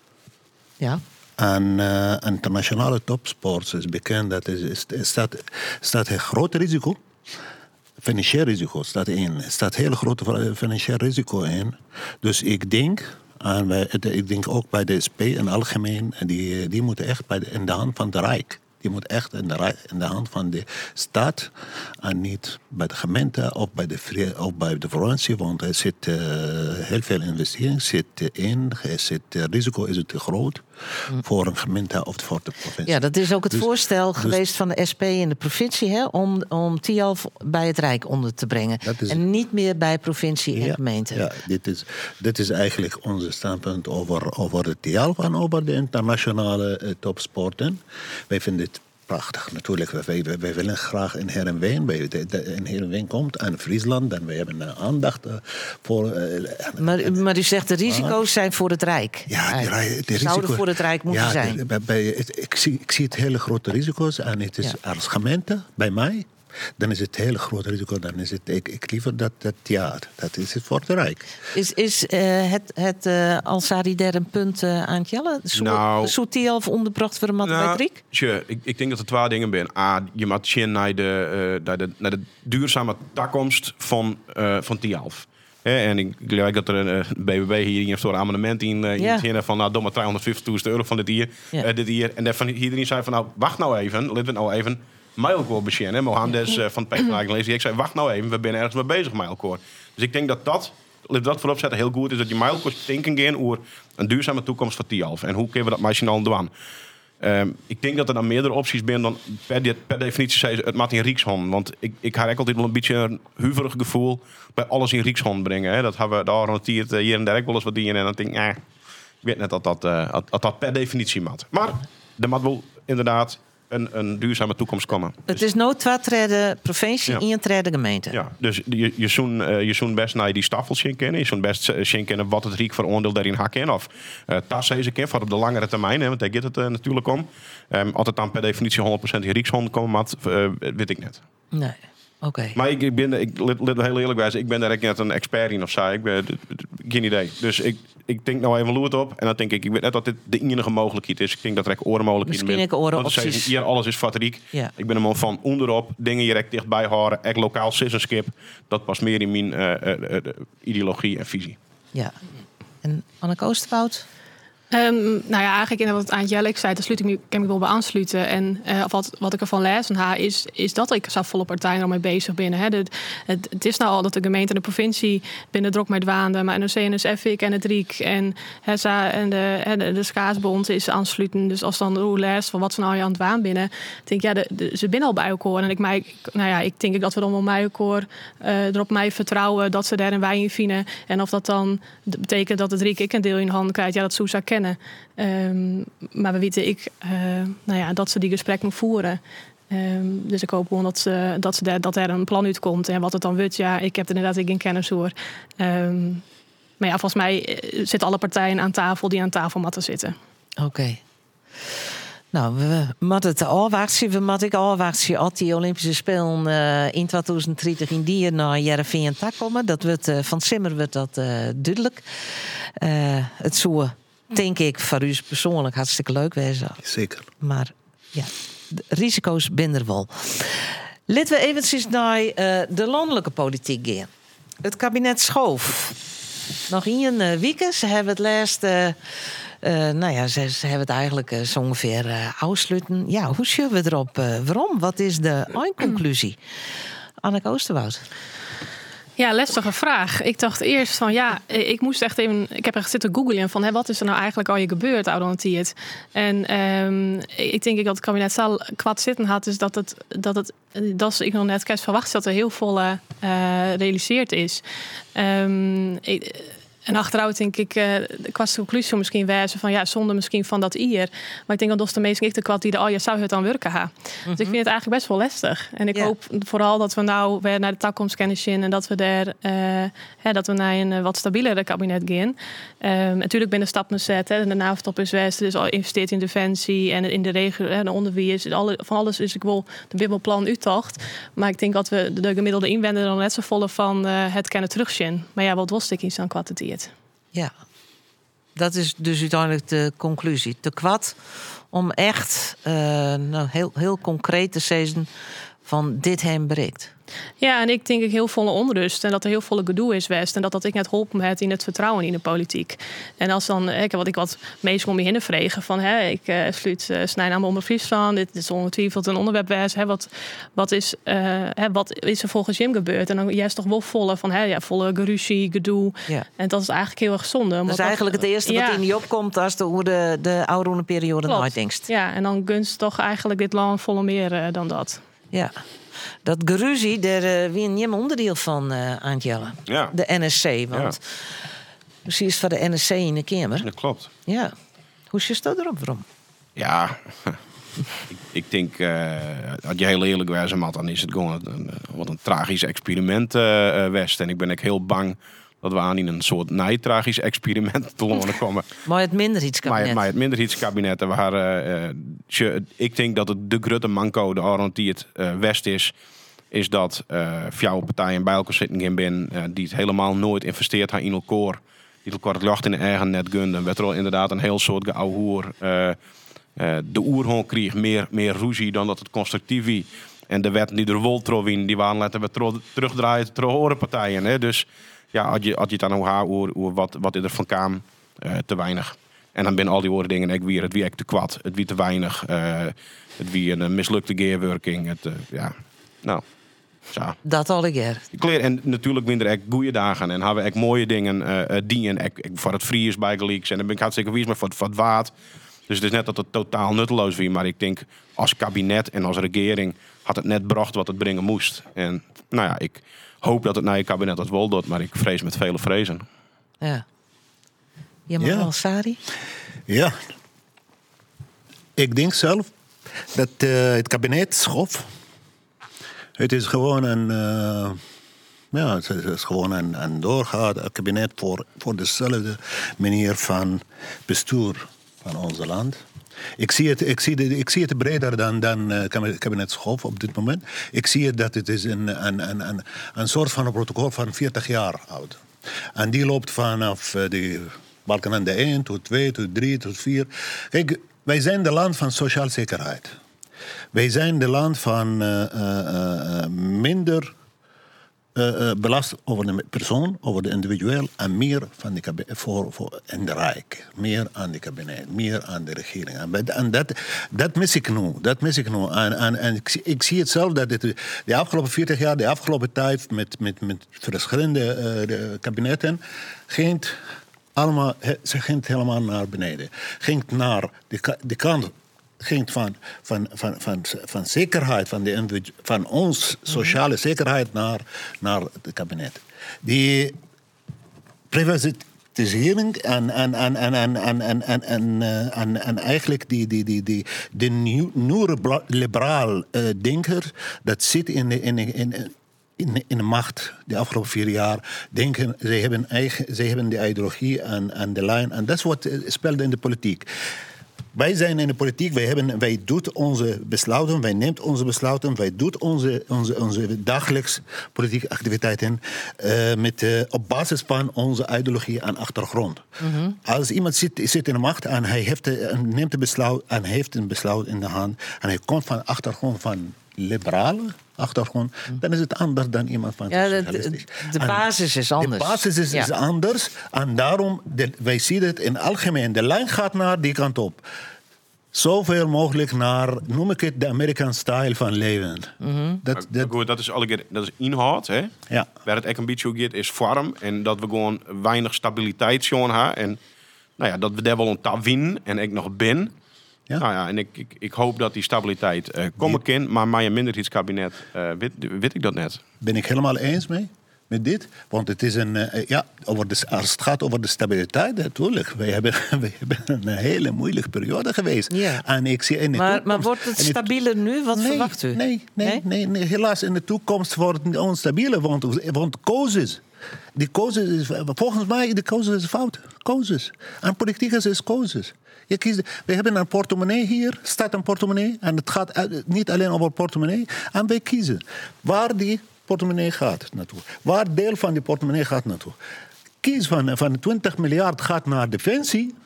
Ja. En uh, internationale topsport is bekend dat is, is, is staat, staat een groot risico. Financieel risico staat in. Er staat heel groot financieel risico in. Dus ik denk, en wij, ik denk ook bij de S P in het algemeen, die, die moeten echt bij de, in de hand van de Rijk. Die moet echt in de, in de hand van de staat en niet bij de gemeente of bij de, of bij de provincie. Want er zit uh, heel veel investering zit in. Er zit, uh, risico is te groot mm. voor een gemeente of voor de provincie. Ja, dat is ook het dus, voorstel dus, geweest van de S P in de provincie, hè, om, om Tialf bij het Rijk onder te brengen. Is, en niet meer bij provincie en ja, gemeente. Ja, dit is, dit is eigenlijk onze standpunt over, over de Tialf en over de internationale uh, topsporten. Wij vinden het prachtig, natuurlijk. Wij, wij, wij willen graag in Heerenveen. Bij de, de, in Heerenveen komt en Friesland. En wij hebben uh, aandacht uh, voor... Uh, maar, maar u zegt de risico's zijn voor het Rijk. Ja, de, de risico's zouden voor het Rijk moeten ja, zijn. De, bij, bij, het, ik, zie, ik zie het hele grote risico's. En het is ja. als gemeente, bij mij... dan is het een hele groot risico. Dan is het, ik, ik liever dat, dat ja, dat is het voor het Rijk. Is, is uh, het, het uh, Alsari daar een punt uh, aan het jellen? Zou nou, Tialf onderbracht worden met nou, bij Riek? Tje, ik, ik denk dat er twee dingen zijn. A, je moet zien naar de, uh, naar de, naar de duurzame toekomst van, uh, van Tialf. He, en ik geloof dat er een uh, B B B hier heeft een amendement in, uh, ja. in het van nou, doe maar tweehonderdvijftigduizend euro van dit hier. Ja. Uh, dit hier. En daarvan iedereen zei van nou, wacht nou even, laten we nou even Mijlkoor beginnen. Mohammed uh, van het P V D gelezen. Ik zei, wacht nou even, we zijn ergens mee bezig, Mijlkoor. Dus ik denk dat dat laat dat voorop zetten heel goed is dat je mij kost denken gaan over een duurzame toekomst voor Tialf. En hoe kunnen we dat machinaal doen? Um, ik denk dat er dan meerdere opties zijn dan per, de, per definitie zei het maakt in Riekshond. Want ik, ik heb altijd wel een beetje een huiverig gevoel bij alles in Riekshond brengen. Hè. Dat hebben we daar genoteerd uh, hier en daar ook wel eens wat dingen. En dan denk ik, eh, ik weet net dat dat, uh, dat, dat per definitie mat. Maar er moet wel inderdaad een, een duurzame toekomst komen. Het is nooit twee treden provincie, Ja. één treden gemeente. Ja, dus je, je zoen uh, je zoen best naar die staffels zien kennen. Je zoen best uh, zien kennen wat het Riek voor oordeel daarin hakken. Of uh, tas deze keer voor op de langere termijn. Hè, want daar gaat het uh, natuurlijk om. Um, altijd dan per definitie honderd procent in Riekshond komen, maar uh, weet ik net. Nee, oké. Okay. Maar ik, ik ben, ik let, let heel eerlijk bij, ik ben daar net een expert in of zo. Ik ben geen idee. Dus ik, ik denk nou even loert op. En dan denk ik, ik weet net dat dit de enige mogelijkheid is. Ik denk dat er ook oren mogelijkheden Misschien ik oren opties. opties. Hier alles is fatriek. Ja. Ik ben hem van onderop dingen hier echt dichtbij horen. Echt lokaal sissenskip. Dat past meer in mijn uh, uh, uh, ideologie en visie. Ja. En Anneke Oosterwoud? Um, nou ja, eigenlijk in wat Aantje zei, daar sluit ik me, kan ik me wel bij aansluiten. En uh, wat, wat ik ervan lees van haar is, is dat ik zo volle partijen er mee bezig ben. Hè. De, het, het is nou al dat de gemeente en de provincie binnen drok met waanden, maar N O C en S F ik en het Riek en Hessa en de, de, de Skaatsbond is aansluiten. Dus als dan hoe lees van wat ze nou aan het waan binnen, denk ik, ja, de, de, ze binnen al bij elkaar. En ik, mij, nou ja, ik denk dat we dan wel bij elkaar uh, erop mij vertrouwen dat ze daar een wij in vinden. En of dat dan betekent dat het Riek ik een deel in handen krijgt, ja, dat zou kennen. Um, maar we weten ik, uh, nou ja, dat ze die gesprekken voeren. Um, dus ik hoop gewoon dat, ze, dat, ze daar, dat er een plan uitkomt. En wat het dan wordt, ja, ik heb er inderdaad geen kennis hoor. Um, maar ja, volgens mij zitten alle partijen aan tafel die aan tafel moeten zitten. Oké. Okay. Nou, we moeten het afwachten. We moeten ik afwachten als die Olympische Spelen uh, in tweeduizend dertig in die naar Jereveen komen. Dat wordt, uh, van Simmer wordt dat uh, duidelijk. Uh, het zou, denk ik, voor u persoonlijk hartstikke leuk wezen. Zeker. Maar ja, de risico's zijn er wel. Laten we eventjes naar uh, de landelijke politiek gaan. Het kabinet Schoof. Nog één uh, week. Ze hebben het laatste... Uh, Uh, nou ja, ze, ze hebben het eigenlijk uh, zo ongeveer uh, afsluiten. Ja, hoe zullen we erop? Uh, waarom? Wat is de eindconclusie? Anneke Oosterwoud. Ja, lastige vraag. Ik dacht eerst van ja, ik moest echt even. Ik heb echt zitten googlen van hè, wat is er nou eigenlijk al je gebeurd, Oudontiert. En um, ik denk dat het kabinet zal kwad zitten had, is dat het dat het dat ik nog net kerst verwacht dat er heel veel uh, realiseerd is. Um, ik, En achteruit denk ik, uh, qua conclusie misschien wijzen van ja, zonde misschien van dat hier. Maar ik denk dat dat de meesten ik de kwad die de oh ja, zou het dan werken ha. Mm-hmm. Dus ik vind het eigenlijk best wel lastig. En ik ja. hoop vooral dat we nou weer naar de toekomstkennis in en dat we daar, uh, hè, dat we naar een uh, wat stabielere kabinet gaan. Um, natuurlijk binnen stappen zetten. En de NAVO-top is West, dus al investeert in defensie en in de regio, en de onderwijs. Alle, van alles is ik wel de Bibelplan uittocht. Maar ik denk dat we de gemiddelde inwender dan net zo volle van uh, het kennen terugzien. Maar ja, wat was ik iets aan kwad het hier? Ja, dat is dus uiteindelijk de conclusie. Te kwad om echt uh, nou, heel, heel concreet te zeggen van dit hem bereikt. Ja, en ik denk ik heel volle onrust en dat er heel volle gedoe is geweest en dat dat ik net geholpen heb in het vertrouwen in de politiek. En als dan, ik wat ik wat meest om je heen vregen van, hè, ik uh, sluit uh, snijnaam onder Friesland, dit is ongetwijfeld een onderwerp geweest, hè, wat, wat is, uh, hè, wat is er volgens Jim gebeurd? En dan juist toch wel volle van, hè, ja, volle geruzie, gedoe. Ja. En dat is eigenlijk heel erg zonde. Dat is eigenlijk het eerste ja. wat in die opkomt als de, hoe de, de oude periode nadenkt. Ja, en dan gunst toch eigenlijk dit land volle meer uh, dan dat. Ja. Dat geruzie, daar uh, wie een onderdeel van, uh, Aantjelle. Ja. De N S C. Want ja. precies voor de N S C in de Kamer. Dat klopt. Ja. Hoe zit dat erop? Waarom? Ja, ik, ik denk, uh, als je heel eerlijk was, dan is het gewoon een, een, wat een tragisch experiment uh, West. En ik ben ook heel bang dat we aan in een soort nijtragisch experiment te lonen komen. Maar het minderheidskabinet. Maar, maar het minderheidskabinet. Waar, uh, uh, ik denk dat het de grote manco, de Arend die het uh, West is, is dat uh, jouw partijen bij elkaar zitten gaan binnen, uh, die het helemaal nooit investeert in elkaar, die elkaar het lucht in de eigen net gunnen. Werd er al inderdaad een heel soort geouwehoer. Uh, uh, de oerhond kreeg meer, meer ruzie dan dat het constructief was. En de wetten die er wol in, die waren laten we tro- terugdraaien ter horenpartijen. Hè? Dus ja, als je, als je het dan hoe haar hoe wat, wat er van kwam, uh, te weinig. En dan binnen al die woorden dingen, ik weer het wie ik te kwad, het wie te weinig, uh, het wie een mislukte gearworking. Het, uh, ja, nou. Zo. Dat al ik er. Kleer, en natuurlijk zijn er ook goede dagen en hebben we ook mooie dingen uh, dienen. Ik, ik, voor het Fries bij Gelijks en dan ben ik hartstikke wies, maar voor, voor het waard. Dus het is net dat het totaal nutteloos was. Maar ik denk, als kabinet en als regering had het net bracht wat het brengen moest. En nou ja, ik hoop dat het nieuwe kabinet dat wel doet, maar ik vrees met vele vrezen. Ja. Je mag Ja. wel, Sari? Ja. Ik denk zelf dat uh, het kabinet schof. Het is gewoon een, uh, ja, het is gewoon een, een doorgaand kabinet voor, voor dezelfde manier van bestuur van ons land. Ik zie het, ik zie de, ik zie het breder dan, dan uh, kabinet Schoof op dit moment. Ik zie het dat het is een, een, een, een, een soort van een protocol van veertig jaar oud. En die loopt vanaf uh, de Balkenende één tot twee, tot drie, tot vier. Kijk, wij zijn de land van sociale zekerheid. Wij zijn de land van uh, uh, uh, minder uh, uh, belast over de persoon, over de individueel en meer van de kabinet, voor, voor en de rijk. Meer aan de kabinet, meer aan de regering. En, en dat, dat mis ik nu. Dat mis ik nu. En, en, en ik, ik zie het zelf dat dit, de afgelopen veertig jaar, de afgelopen tijd met, met, met verschillende uh, de kabinetten ging allemaal, ze ging helemaal naar beneden. Ging naar de, de kant. Ging van, van, van, van, van zekerheid, van, de, van ons sociale zekerheid naar, naar het kabinet. Die privatisering en, en, en, en, en, en, en, en, en, en, en eigenlijk die, die, die, die, de nieuwe liberaal uh, denker, dat zit in de, in, in, in, in de macht de afgelopen vier jaar. Denken, zij hebben, eigen, zij hebben de ideologie en, en de lijn. En dat is wat speelde in de politiek. Wij zijn in de politiek, wij, hebben, wij doen onze besluiten, wij nemen onze besluiten, wij doen onze, onze, onze dagelijks politieke activiteiten uh, met, uh, op basis van onze ideologie en achtergrond. Mm-hmm. Als iemand zit, zit in de macht en hij heeft, uh, neemt een besluit en heeft een besluit in de hand en hij komt van achtergrond van liberale achtergrond, mm. dan is het anders dan iemand van ja, de, de, de basis is anders. De basis is, ja. is anders en daarom, de, wij zien het in het algemeen, de lijn gaat naar die kant op. Zoveel mogelijk naar, noem ik het, de American style van leven. Mm-hmm. Dat, dat, goed, dat is alle dat is inhoud, hè? Ja. Waar het echt een beetje gaat is vorm en dat we gewoon weinig stabiliteit zien hebben en nou ja, dat we daar wel een ta winnen en ik nog ben. Ja. Nou ja, en ik, ik, ik hoop dat die stabiliteit uh, komen kan, maar mijn minderheidskabinet uh, weet, weet ik dat net. Ben ik helemaal eens mee met dit, want het is een uh, ja, over de, als het gaat over de stabiliteit, natuurlijk. Wij hebben, wij hebben een hele moeilijke periode geweest. Ja. En ik zie in de maar, toekomst, maar wordt het stabieler nu? Wat nee, verwacht u? Nee, nee, nee? Nee, nee, helaas in de toekomst wordt het onstabiel, want, want keuzes. Die keuzes is, volgens mij, de keuzes is fout. Keuzes. En politiek is, is keuzes. Je kiest, we hebben een portemonnee hier, staat een portemonnee. En het gaat uit, niet alleen over portemonnee. En wij kiezen waar die portemonnee gaat naartoe. Waar deel van die portemonnee gaat naartoe. Kies van, van twintig miljard gaat naar defensie.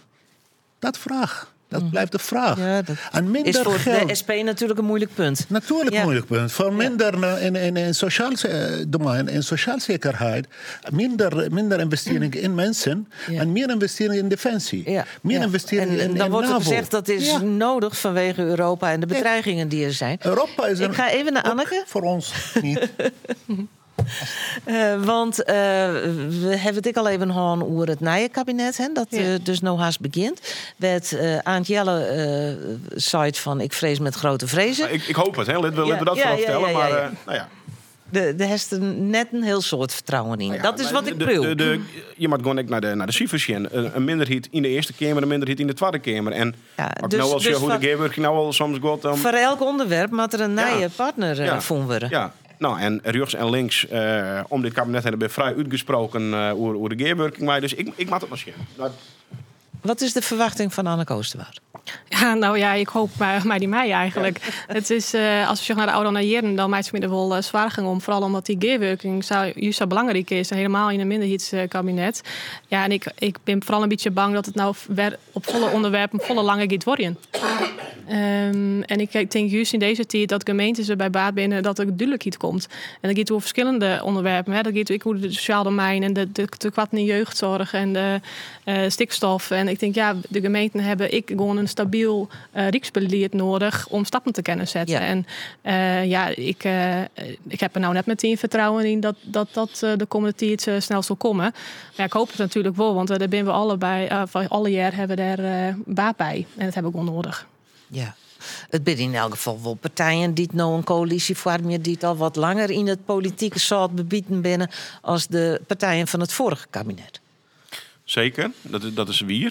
Dat vraag. Dat blijft de vraag. Ja, dat en minder is voor geld. de S P natuurlijk een moeilijk punt. Natuurlijk ja. een moeilijk punt. Voor minder ja. in, in, in sociaal domein, in sociaal zekerheid, minder, minder investering in mensen ja. en meer investering in defensie. Ja. Meer ja. investering en, en in, dan in wordt er NAVO. gezegd dat is ja. nodig vanwege Europa en de bedreigingen die er zijn. Europa is Ik ga even naar Anneke. Voor ons niet. Uh, want uh, we hebben het ik al even gehad over het nieuwe kabinet, hè, dat ja. uh, dus nou haast begint. Werd uh, Aant Jelle uh, zei van ik vrees met grote vrezen. Nou, ik, ik hoop het, hè. Laten we, ja, we dat ja, vooral ja, vertellen. ja, ja, ja. Maar uh, nou ja. De, de heeft er net een heel soort vertrouwen in. Nou ja, dat is wat ik bedoel. Je moet gewoon naar de, naar de cijfers zien. Een, een minderheid in de Eerste Kamer, een minderheid in de Tweede Kamer. En ja, dus, nou als je dus hoe de Geerburg nou al soms gaat... Um... Voor elk onderwerp moet er een nieuwe ja. partner uh, ja. vonden. Ja. Nou, en rechts en links uh, om dit kabinet hebben we vrij uitgesproken uh, over, over de geerwerking. Maar dus ik, ik maak het maar zien. Nou, wat is de verwachting van Anneke Oosterwoud? Ja, nou ja, ik hoop maar, maar die mij eigenlijk. Ja. Het is, uh, als we naar de oude naieren, dan maakt het me er wel uh, zwaar gaan om. Vooral omdat die geerwerking juist zo belangrijk is. En helemaal in een minderheidskabinet. Ja, en ik, ik ben vooral een beetje bang dat het nou weer op volle onderwerpen, volle lange gaat worden. Um, en ik denk juist in deze tijd dat gemeentes erbij baat binnen dat er duidelijkheid komt. En dat gaat over verschillende onderwerpen. Hè. Dat gaat over de sociale domein en de, de, de kwart in jeugdzorg en de uh, stikstof. En ik denk, ja, de gemeenten hebben ik gewoon een stabiel uh, rijksbeleid nodig om stappen te kunnen zetten. Ja. En uh, ja, ik, uh, ik heb er nou net meteen vertrouwen in dat dat, dat uh, de komende tijd uh, snel zal komen. Maar ik hoop het natuurlijk wel, want uh, daar zijn we allebei, uh, van alle jaar hebben we daar uh, baat bij. En dat hebben we gewoon nodig. Ja, het zijn in elk geval wel partijen die nou een coalitie vormen die al wat langer in het politieke soort bebieden binnen als de partijen van het vorige kabinet. Zeker, dat is, dat is wier.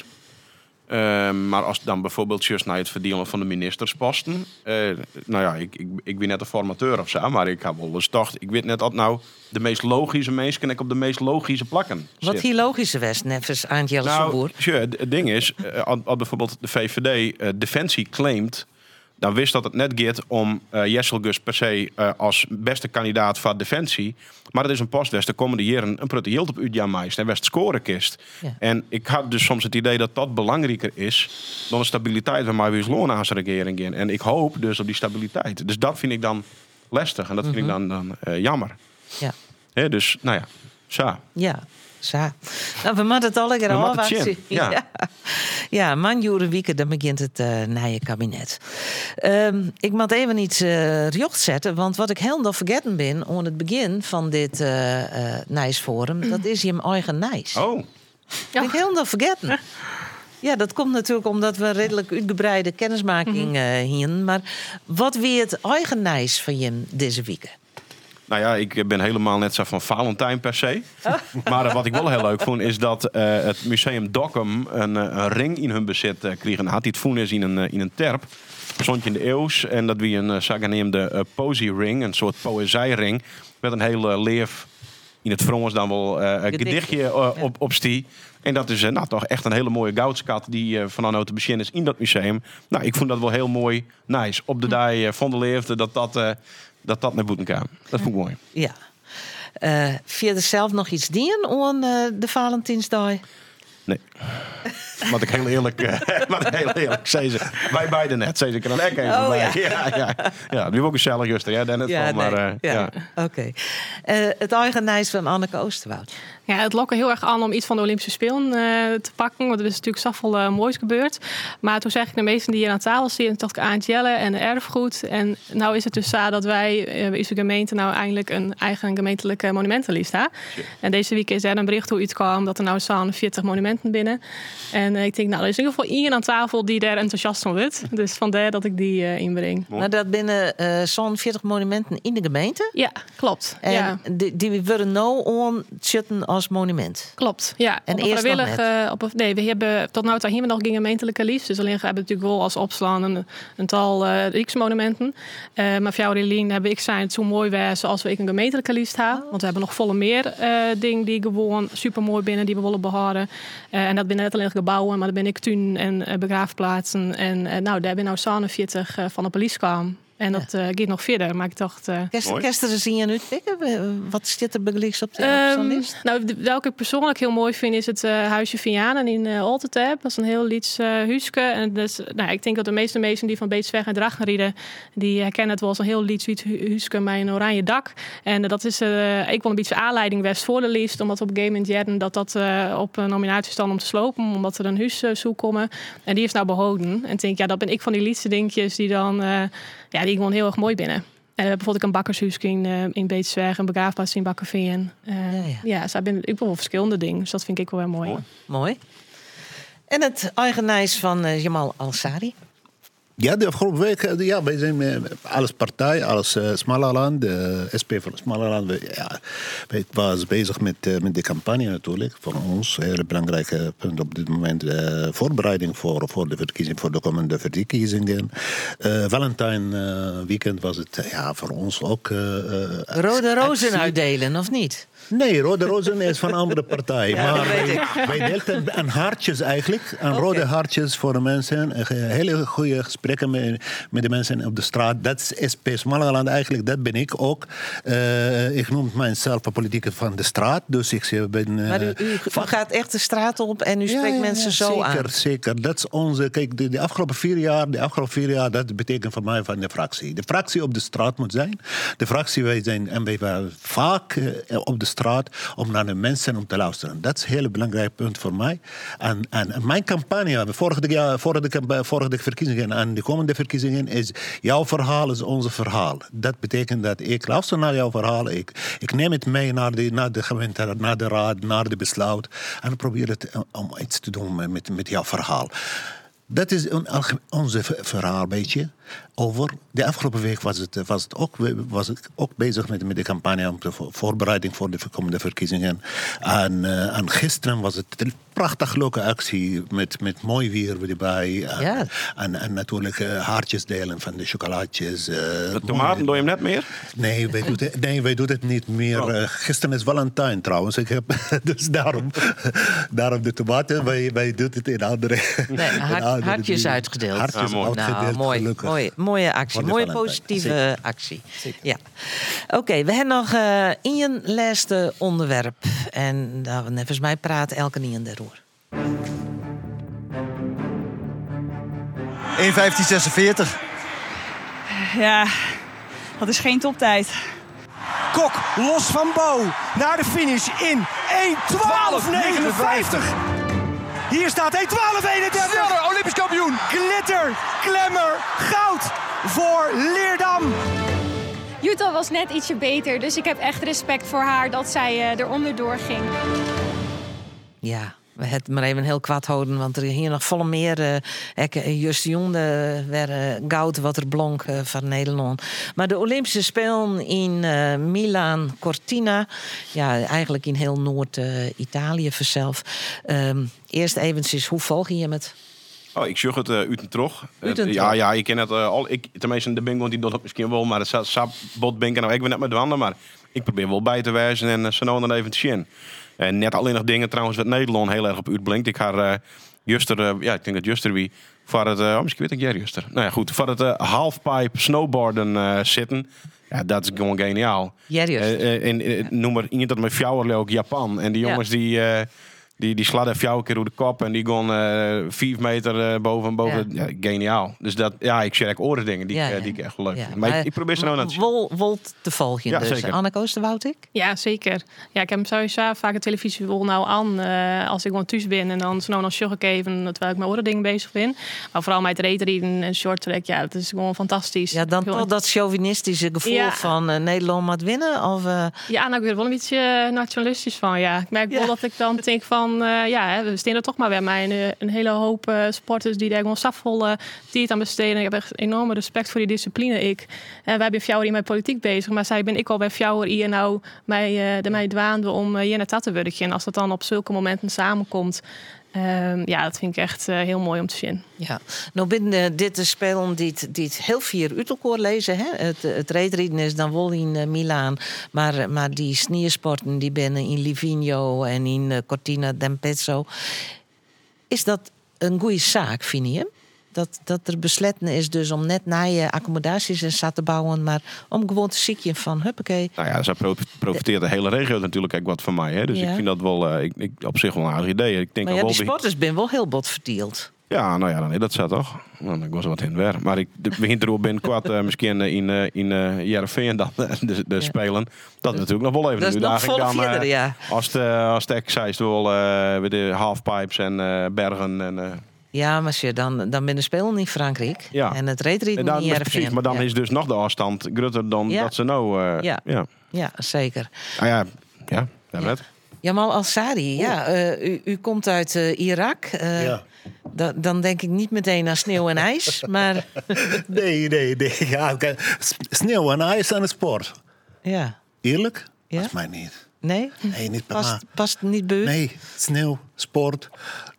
Uh, maar als dan bijvoorbeeld juist naar het verdelen van de ministersposten. Uh, nou ja, ik, ik, ik ben net een formateur of zo, maar ik heb wel eens gedacht, ik weet net dat nou de meest logische mensen kan ik op de meest logische plakken zit. Wat hier logische was, nevens Angela nou, Soeboer. Ja, het ding is, uh, als, als bijvoorbeeld de V V D uh, Defensie claimt, dan wist dat het net gaat om uh, Jesselgus per se uh, als beste kandidaat voor Defensie. Maar het is een post de komende jaren een pruttig hield op Udja meist en West scorekist. Ja. En ik had dus soms het idee dat dat belangrijker is dan de stabiliteit waarmee we als loonaansregering in. En ik hoop dus op die stabiliteit. Dus dat vind ik dan lastig en dat vind mm-hmm. ik dan, dan uh, jammer. Ja. He, dus, nou ja, zo. Ja. Zo. Nou, we moeten het alle keer al ja. ja. ja, man, Jure Wieke, dan begint het uh, nieuwe kabinet. Um, ik moet even iets uh, recht zetten, want wat ik helemaal vergeten ben aan het begin van dit uh, uh, Nijsforum, dat is je eigen Nijs. Oh. Ja. Ik helemaal vergeten. Ja, dat komt natuurlijk omdat we een redelijk uitgebreide kennismaking uh, hien. Maar wat weer het eigen Nijs van je deze week? Nou ja, ik ben helemaal net zo van Valentijn per se. Oh. Maar uh, wat ik wel heel leuk vond, is dat uh, het museum Dokkum een, een ring in hun bezit uh, kreeg. En had hij het voen is in een, uh, in een terp. Stond je in de eeuws. En dat wie een uh, zogenaamde uh, poesy ring, een soort poëzijring. Met een hele uh, leef in het Frans dan wel uh, een gedichtje uh, op, op stie. En dat is uh, nou, toch echt een hele mooie goudskat die uh, van anno te begin is in dat museum. Nou, ik vond dat wel heel mooi. Nice. Op de dag uh, van de leefde dat dat... Uh, dat dat naar boeten kwam. Dat vond ik mooi. Ja. Uh, vind je er zelf nog iets dienen aan uh, de Valentijnsdag? Nee. Wat ik heel eerlijk, uh, wat ik heel eerlijk zei ze. Wij beiden net, zei ze. Ik er dan echt even oh, bij. Ja, ja, ja. ja die was ook gezellig, juster. Ja, Dennis, ja, van, maar, nee. uh, ja. ja. Oké. Okay. Uh, het eigen Nijs van Anneke Oosterwoud. Ja, het lokken heel erg aan om iets van de Olympische Spelen uh, te pakken. Want er is natuurlijk zoveel uh, moois gebeurd. Maar toen zeg ik de meesten die hier aan tafel zitten, dacht ik aan het Jelle en de erfgoed. En nou is het dus zo dat wij, uh, is de gemeente nou eigenlijk een eigen gemeentelijke monumentenlijst hebben. En deze week is er een bericht hoe iets kwam dat er nou zo'n veertig monumenten binnen. En uh, ik denk, nou, er is in ieder geval iemand aan tafel die daar enthousiast van wordt. Dus vandaar dat ik die uh, inbreng. Maar dat binnen uh, zo'n veertig monumenten in de gemeente? Ja, klopt. En ja. die, die worden nou aan zitten als monument. Klopt, ja. En op eerst een nog uh, op een, nee, we hebben tot nu toe hier nog geen gemeentelijke lijst. Dus alleen hebben we natuurlijk wel als opslaan een, een tal uh, rijksmonumenten. Uh, maar voor jou, Relien, heb ik zijn het zo mooi wezen als we ik een gemeentelijke lijst hebben. Want we hebben nog volle meer uh, dingen die gewoon super mooi binnen die we willen behouden. Uh, en dat binnen net alleen gebouwen, maar dat ben ik tuin en uh, begraafplaatsen. En uh, nou, daar ben nou zevenenveertig uh, van de politie kwam. En dat uh, gaat nog verder, maar ik dacht... Uh, Kersten zien je nu pikken? Wat zit er begeleid op de um, op zo'n list? Nou, de, welke ik persoonlijk heel mooi vind is het uh, Huisje Vianen in uh, Olteteb. Dat is een heel lieds uh, huisje. En dus, nou, ik denk dat de meeste mensen die van Beetsweg en Drachenrieden, die herkennen het wel als een heel lieds huisje met een oranje dak. En uh, dat is uh, ik wil een beetje aanleiding west voor de lijst, omdat op een gegeven moment jaren dat dat uh, op een nominatie stond om te slopen, omdat er een huis uh, zoek komen. En die is nou behouden. En ik denk, ja, dat ben ik van die liedse dingetjes die dan... Uh, ja, die gewoon heel erg mooi binnen. En we hebben bijvoorbeeld een bakkershuis in, uh, in Beetsweg, een begraafplaats in Bakkerveen. Uh, ja, ja. ja, ze hebben ik wel verschillende dingen, dus dat vind ik wel heel mooi. Mooi. mooi. En het eigen Nijs van uh, Jamal Al-Sari. Ja, de afgelopen week, ja, wij zijn met alles partij, alles uh, Smallerland, de S P van Smallerland. We, ja, wij waren bezig met, uh, met de campagne natuurlijk. Voor ons een heel belangrijk punt op dit moment. Uh, voorbereiding voor, voor de verkiezing, voor de komende verkiezingen. Uh, Valentijn uh, weekend was het uh, ja, voor ons ook... Uh, Rode rozen uitdelen, of niet? Nee, Rode Rozen is van een andere partij. Ja, maar dat weet wij, wij deelten aan hartjes eigenlijk. Aan Oké. rode hartjes voor de mensen. Hele goede gesprekken met, met de mensen op de straat. Dat is S P Somaliland eigenlijk. Dat ben ik ook. Uh, ik noem mijzelf een politieke van de straat. Dus ik ben... Uh, Maar u, u, u gaat echt de straat op en u spreekt ja, ja, mensen ja, zo zeker, aan. Zeker, zeker. Dat is onze... Kijk, de, de afgelopen vier jaar... De afgelopen vier jaar, dat betekent voor mij van de fractie. De fractie op de straat moet zijn. De fractie, wij zijn... En wij waren vaak uh, op de straat om naar de mensen om te luisteren. Dat is een heel belangrijk punt voor mij. En, en mijn campagne, vorige, jaar, vorige, de, vorige verkiezingen en de komende verkiezingen, is jouw verhaal is onze verhaal. Dat betekent dat ik luister naar jouw verhaal. Ik, ik neem het mee naar de, naar de gemeente, naar de raad, naar de besluit. En probeer het om iets te doen met, met jouw verhaal. Dat is een, onze verhaal een beetje. Over de afgelopen week was, het, was, het ook, was ik ook bezig met, met de campagne om de voorbereiding voor de komende verkiezingen. En, uh, en gisteren was het een prachtig leuke actie met, met mooi weer erbij. En, ja. en, en natuurlijk uh, haartjes delen van de chocolaatjes. Uh, de tomaten doe je hem net meer? Nee, wij doen het, nee, wij doen het niet meer. Oh. Uh, gisteren is Valentijn trouwens. Ik heb, dus daarom, daarom de tomaten. Wij, wij doen het in andere... Nee, hart, andere hartjes dingen. uitgedeeld. Hartjes ah, uitgedeeld, nou, mooi, gelukkig. Mooi, mooie actie, mooie positieve Zeker. actie. Ja. Oké, okay, we hebben nog uh, één laatste onderwerp. En daar we volgens mij praten elke niet in de roer. één vijftien zesenveertig. Ja, dat is geen toptijd. Kok los van Bo naar de finish in één twaalf negenenvijftig. Hier staat één twaalf eenendertig. Sneller, Olympisch kampioen. Glitter, klemmer, goud voor Leerdam. Jutta was net ietsje beter, dus ik heb echt respect voor haar dat zij uh, er onderdoor ging. Ja, we hebben maar even heel kwaad houden, want er hier nog volle meer. Uh, Just Jonde weer uh, goud wat er blonk uh, van Nederland. Maar de Olympische Spelen in uh, Milaan, Cortina, ja, eigenlijk in heel Noord-Italië uh, vanzelf. Um, eerst eventjes, hoe volg je het? Oh, ik zag het uh, uit en terug. Uh, ja, ja, ik ken het uh, al. Ik, tenminste, de bingo die doet het misschien wel, maar het bot bingo. Nou, ik ben net met wandelen, maar ik probeer wel bij te wijzen en uh, zo nou dan even te zien. En uh, net alleen nog dingen trouwens wat Nederland heel erg op uitblinkt. Ik ga uh, Juster, uh, ja, ik denk dat Juster wie voor het, uh, oh, misschien weet ik jij Juster. Nou ja, goed, voor het uh, halfpipe snowboarden uh, zitten. Ja, dat is gewoon geniaal. Ja, uh, uh, en uh, noem maar iemand dat met fjouwer ook Japan en die jongens ja. die. Uh, Die, die sladden fjouw een keer door de kop en die gaan uh, vier meter uh, boven boven. Ja. Ja, geniaal. Dus dat, ja, ik share oren dingen die, ja, ja. die ik echt leuk vind. Ja, maar, maar ik, ik probeer ze nou aan te Wol, Wolt te volgen. Ja, dus. zeker. Anneke Oosterwoud, ik? Ja, zeker. Ja, ik heb hem sowieso vaak de televisie wel nou aan uh, als ik gewoon thuis ben en dan snel nog sjoggen even terwijl ik met andere dingen bezig ben. Maar vooral met reetrieden en short track, ja, dat is gewoon fantastisch. Ja, dan toch dat chauvinistische gevoel ja. van uh, Nederland moet winnen? Of, uh... Ja, nou, ik ben er wel een beetje nationalistisch van. Ja, ik merk ja. wel dat ik dan denk van, uh, ja, hè, we staan er toch maar weer mij een, een hele hoop uh, sporters die daar gewoon safvol uh, tijd aan besteden. Ik heb echt enorme respect voor die discipline. Ik, uh, wij hebben Fjouwer hier met politiek bezig, maar zij ben ik al bij Fjouwer hier nou mij, uh, de mij dwaande om uh, hier naar dat te worden. Als dat dan op zulke momenten samenkomt. Um, ja, dat vind ik echt uh, heel mooi om te zien. Ja, nou binnen dit de spelen die het, die het heel vier uit elkaar lezen. Hè? Het, het reetrieden is dan wel in uh, Milaan, maar, maar die sniersporten die binnen in Livigno en in uh, Cortina d'Ampezzo. Is dat een goede zaak, vind je? Dat, dat er besletten is dus om net na je accommodaties en zat te bouwen, maar om gewoon te ziekje van huppakee. Nou ja, ze profiteert de hele regio natuurlijk ook wat van mij. Hè? Dus ja. ik vind dat wel uh, ik, ik, op zich wel een aardig idee. Ik denk maar ja, wel die sporters zijn wel heel bot verdeeld. Ja, nou ja, dan is dat zo toch. Nou, dan was wat in weer. Maar ik begin er ook binnenkort uh, misschien in, uh, in uh, Jereveen dan de, de ja. spelen. Dat is natuurlijk nog wel even. Dat is nog vol verder, uh, ja. Als de, als de exercise wel uh, met de halfpipes en uh, bergen en... Uh, Ja, maar je dan, dan ben je spelen in Frankrijk. Ja. En het reetrieden in Jereveen. Precies, maar dan ja. is dus nog de afstand groter dan ja. dat ze nou... Uh, ja. Ja. ja, zeker. Ah ja, ja, ja. ja. Jamal Al-Sadi, ja, uh, u, u komt uit uh, Irak. Uh, ja. Da, dan denk ik niet meteen aan sneeuw en ijs, maar... nee, nee, nee. Ja, okay. Sneeuw en ijs aan de sport. Ja. Eerlijk? Ja? Dat is mij niet. Nee? Nee, niet past, past niet bij u? Nee, sneeuw, sport...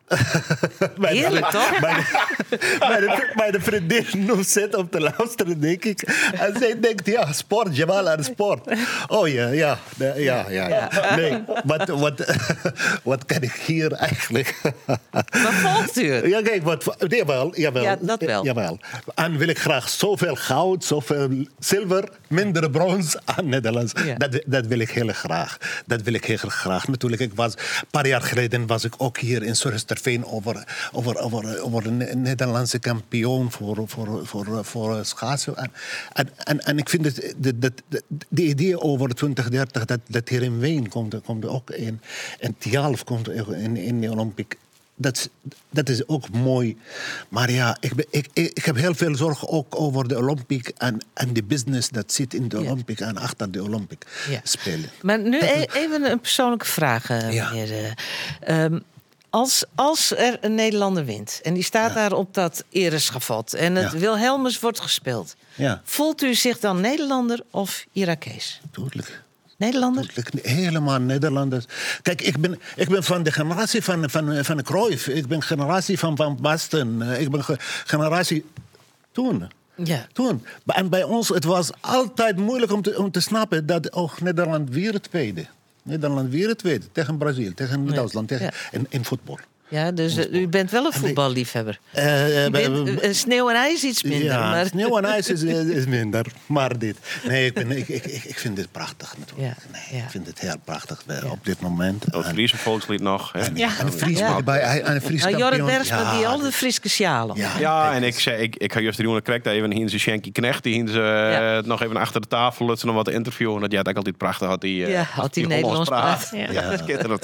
Heerlijk, toch? Mijn, mijn, mijn vriendin nu zit op te luisteren, denk ik. En zij denkt, ja, sport, Jamal aan sport. Oh ja, ja, ja, ja. ja. Nee, wat, wat, wat kan ik hier eigenlijk... Wat volgt u? Ja, kijk, wat, jawel, jawel. Ja, dat wel. Jawel. En wil ik graag zoveel goud, zoveel zilver, minder brons aan Nederlands. Ja. Dat, dat wil ik heel graag. Dat wil ik heel graag. Natuurlijk, ik was, een paar jaar geleden was ik ook hier in Sursterveen over, over, over, over een Nederlandse kampioen voor, voor, voor, voor schaatsen. En, en, en, en ik vind het, de, de, de, de idee over twintig dertig, dat, dat hier in Ween komt, komt ook in. En Tialf komt in, in de Olympic. Dat, dat is ook mooi. Maar ja, ik, ben, ik, ik heb heel veel zorg ook over de Olympic en, en de business dat zit in de Ja. Olympic en achter de Olympic Ja. spelen. Maar nu e- even een persoonlijke vraag, uh, Ja. meneer. Uh, um, als, als er een Nederlander wint en die staat daar op dat ereschafot en het Ja. Wilhelmus wordt gespeeld, Ja, voelt u zich dan Nederlander of Irakees? tuurlijk. Nederlander? Tuurlijk, helemaal Nederlanders. Kijk, ik ben, ik ben van de generatie van, van, van Cruyff. Ik ben generatie van Van Basten. Eh, Ik ben ge- generatie toen. Ja. Toen. En bij ons het was altijd moeilijk om te, om te snappen dat oh, Nederland weer het tweede. Nederland weer het tweede. Tegen Brazilië, tegen Nee. Duitsland, tegen, Ja. in, in voetbal. Ja, dus uh, u bent wel een voetballiefhebber. Eh, eh, U bent, uh, sneeuw en ijs iets minder. Ja, maar... sneeuw en ijs is, is minder. Maar dit. Nee, ik, ben, ik, ik, ik ik vind dit prachtig natuurlijk. Ja, Nee, ja. Ik vind het heel prachtig uh, op dit moment. Het En- Friese volkslied nog. Hè? En, Ja. en de Fries, Ja. bij, en de Fries Nou, Jorrit kampioen. Bergsma, die al de Friese sjalen. Ja, Ja, kijk en eens. ik zei, ik, ik ga juist de jongen krijgt even hier ze Shanky Knecht, die hier ze Ja. uh, nog even achter de tafel lutsen nog wat te interviewen. Dat ja, dat ik altijd prachtig had die. Uh, Ja, had die Nederlands praat. Ja. Ja. Schitterend.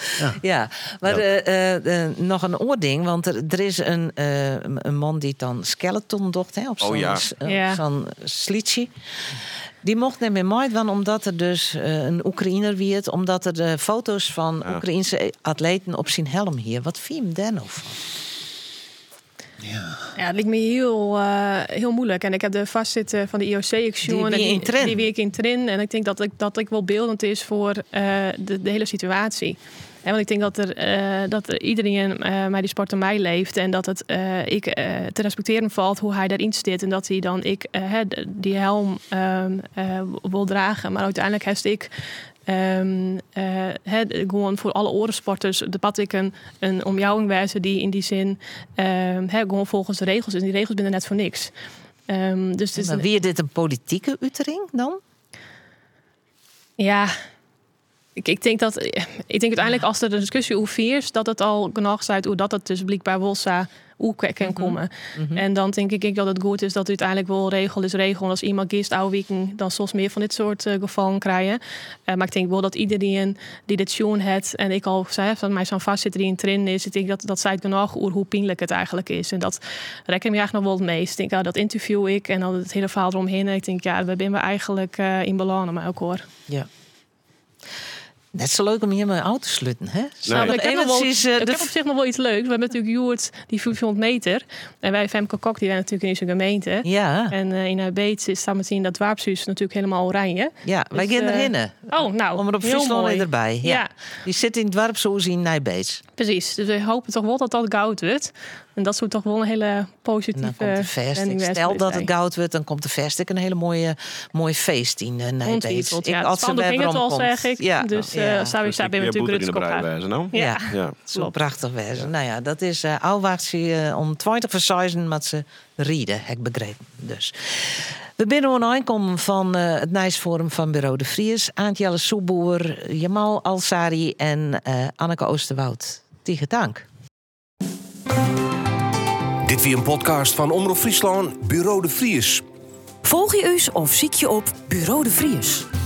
Ja, maar Ja. eh, eh, eh, nog een oording, want er, er is een, eh, een man die dan skeleton docht hè, op Oh, zo'n ja. s- op Ja. zo'n slitje. Die mocht niet meer mooi, want omdat er dus eh, een Oekraïner wierd, omdat er de foto's van Ja. Oekraïense atleten op zijn helm hier. Wat vind je hem daar nou van? Ja. Ja, het lijkt me heel, eh, heel moeilijk. En ik heb de vastzitten van de I O C ik Die wie in Trin. Die wie ik in Trin. En ik denk dat ik, dat ik wel beeldend is voor eh, de, de hele situatie. En want ik denk dat er, eh, dat er iedereen eh bij die sport aan mij leeft. En dat het eh, ik eh, te respecteren valt hoe hij daarin zit. En dat hij dan ik eh, hè, die helm ehm, eh, wil dragen. Maar uiteindelijk heeft ik Um, uh, he, gewoon voor alle orensporters de pad ik een, een omjouwing wijzen die in die zin um, he, gewoon volgens de regels is. En die regels binnen net voor niks. Um, dus het is Maar een- wie is dit een politieke uitering dan? ja, ik, ik denk dat ik denk uiteindelijk als er de discussie over is, dat het al genoeg is hoe dat het dus blijkbaar Wolsa hoe kan komen. Mhm. En dan denk ik dat het goed is dat uiteindelijk wel regel is regel. En als iemand gist ouweken, dan soms meer van dit soort uh, gevallen krijgen. Uh, maar ik denk wel dat iedereen die dit shown heeft, en ik al zei dat mij zo'n vastzitten die in train is, ik denk dat dat zei genoeg over hoe pijnlijk het eigenlijk is. En dat rek ik me eigenlijk nog wel het meest. Ik denk, ja, dat interview ik en dan het hele verhaal eromheen. En ik denk, ja, we zijn we eigenlijk uh, in belang met elkaar. Ja. Net zo leuk om hier mijn auto te sluiten, hè? Nou, Nog ik heb, nog wel, eventjes, eh, ik de heb op zich nog wel iets leuks. We hebben natuurlijk Joert, die vijfhonderd meter. En wij, Femke Kok, die zijn natuurlijk in deze gemeente. Ja, En uh, in haar beets is samen zien dat dwarpshuis natuurlijk helemaal oranje. ja, wij Dus, gaan eh, erheen. Oh, nou, Om er op heel Friesland mooi. erbij. Ja. Ja. Die zit in het dorpshuis in Nijbeets. Precies. Dus we hopen toch wel dat dat goud wordt. En dat zou toch wel een hele En positieve dan komt de wending vesting. zijn Stel dat het geweest. goud wordt, dan komt de vesting een hele mooie, mooie feest in uh, Nijbeets. Ontwikkeld, ja. als ze Spannend bij ging het al, komt. zeg ik. Ja. Dus ja. uh, Ja. zou je daar ben je natuurlijk in de Rutskop brei gaan. wijzen, nou? Ja. Ja. Het zal prachtig wezen. Nou ja, dat is uh, Ouwachtsie uh, om twintig voor zes met ze rieden, heb ik begrepen. Dus. We binnen een aankomen van uh, het Nijsforum van Bureau de Vries. Aantjelle Soeboer, Jamal Alsari en uh, Anneke Oosterwoud. Tegen dank. Dit weer een podcast van Omroep Friesland, Bureau de Vries. Volg je us of zie je op Bureau de Vries.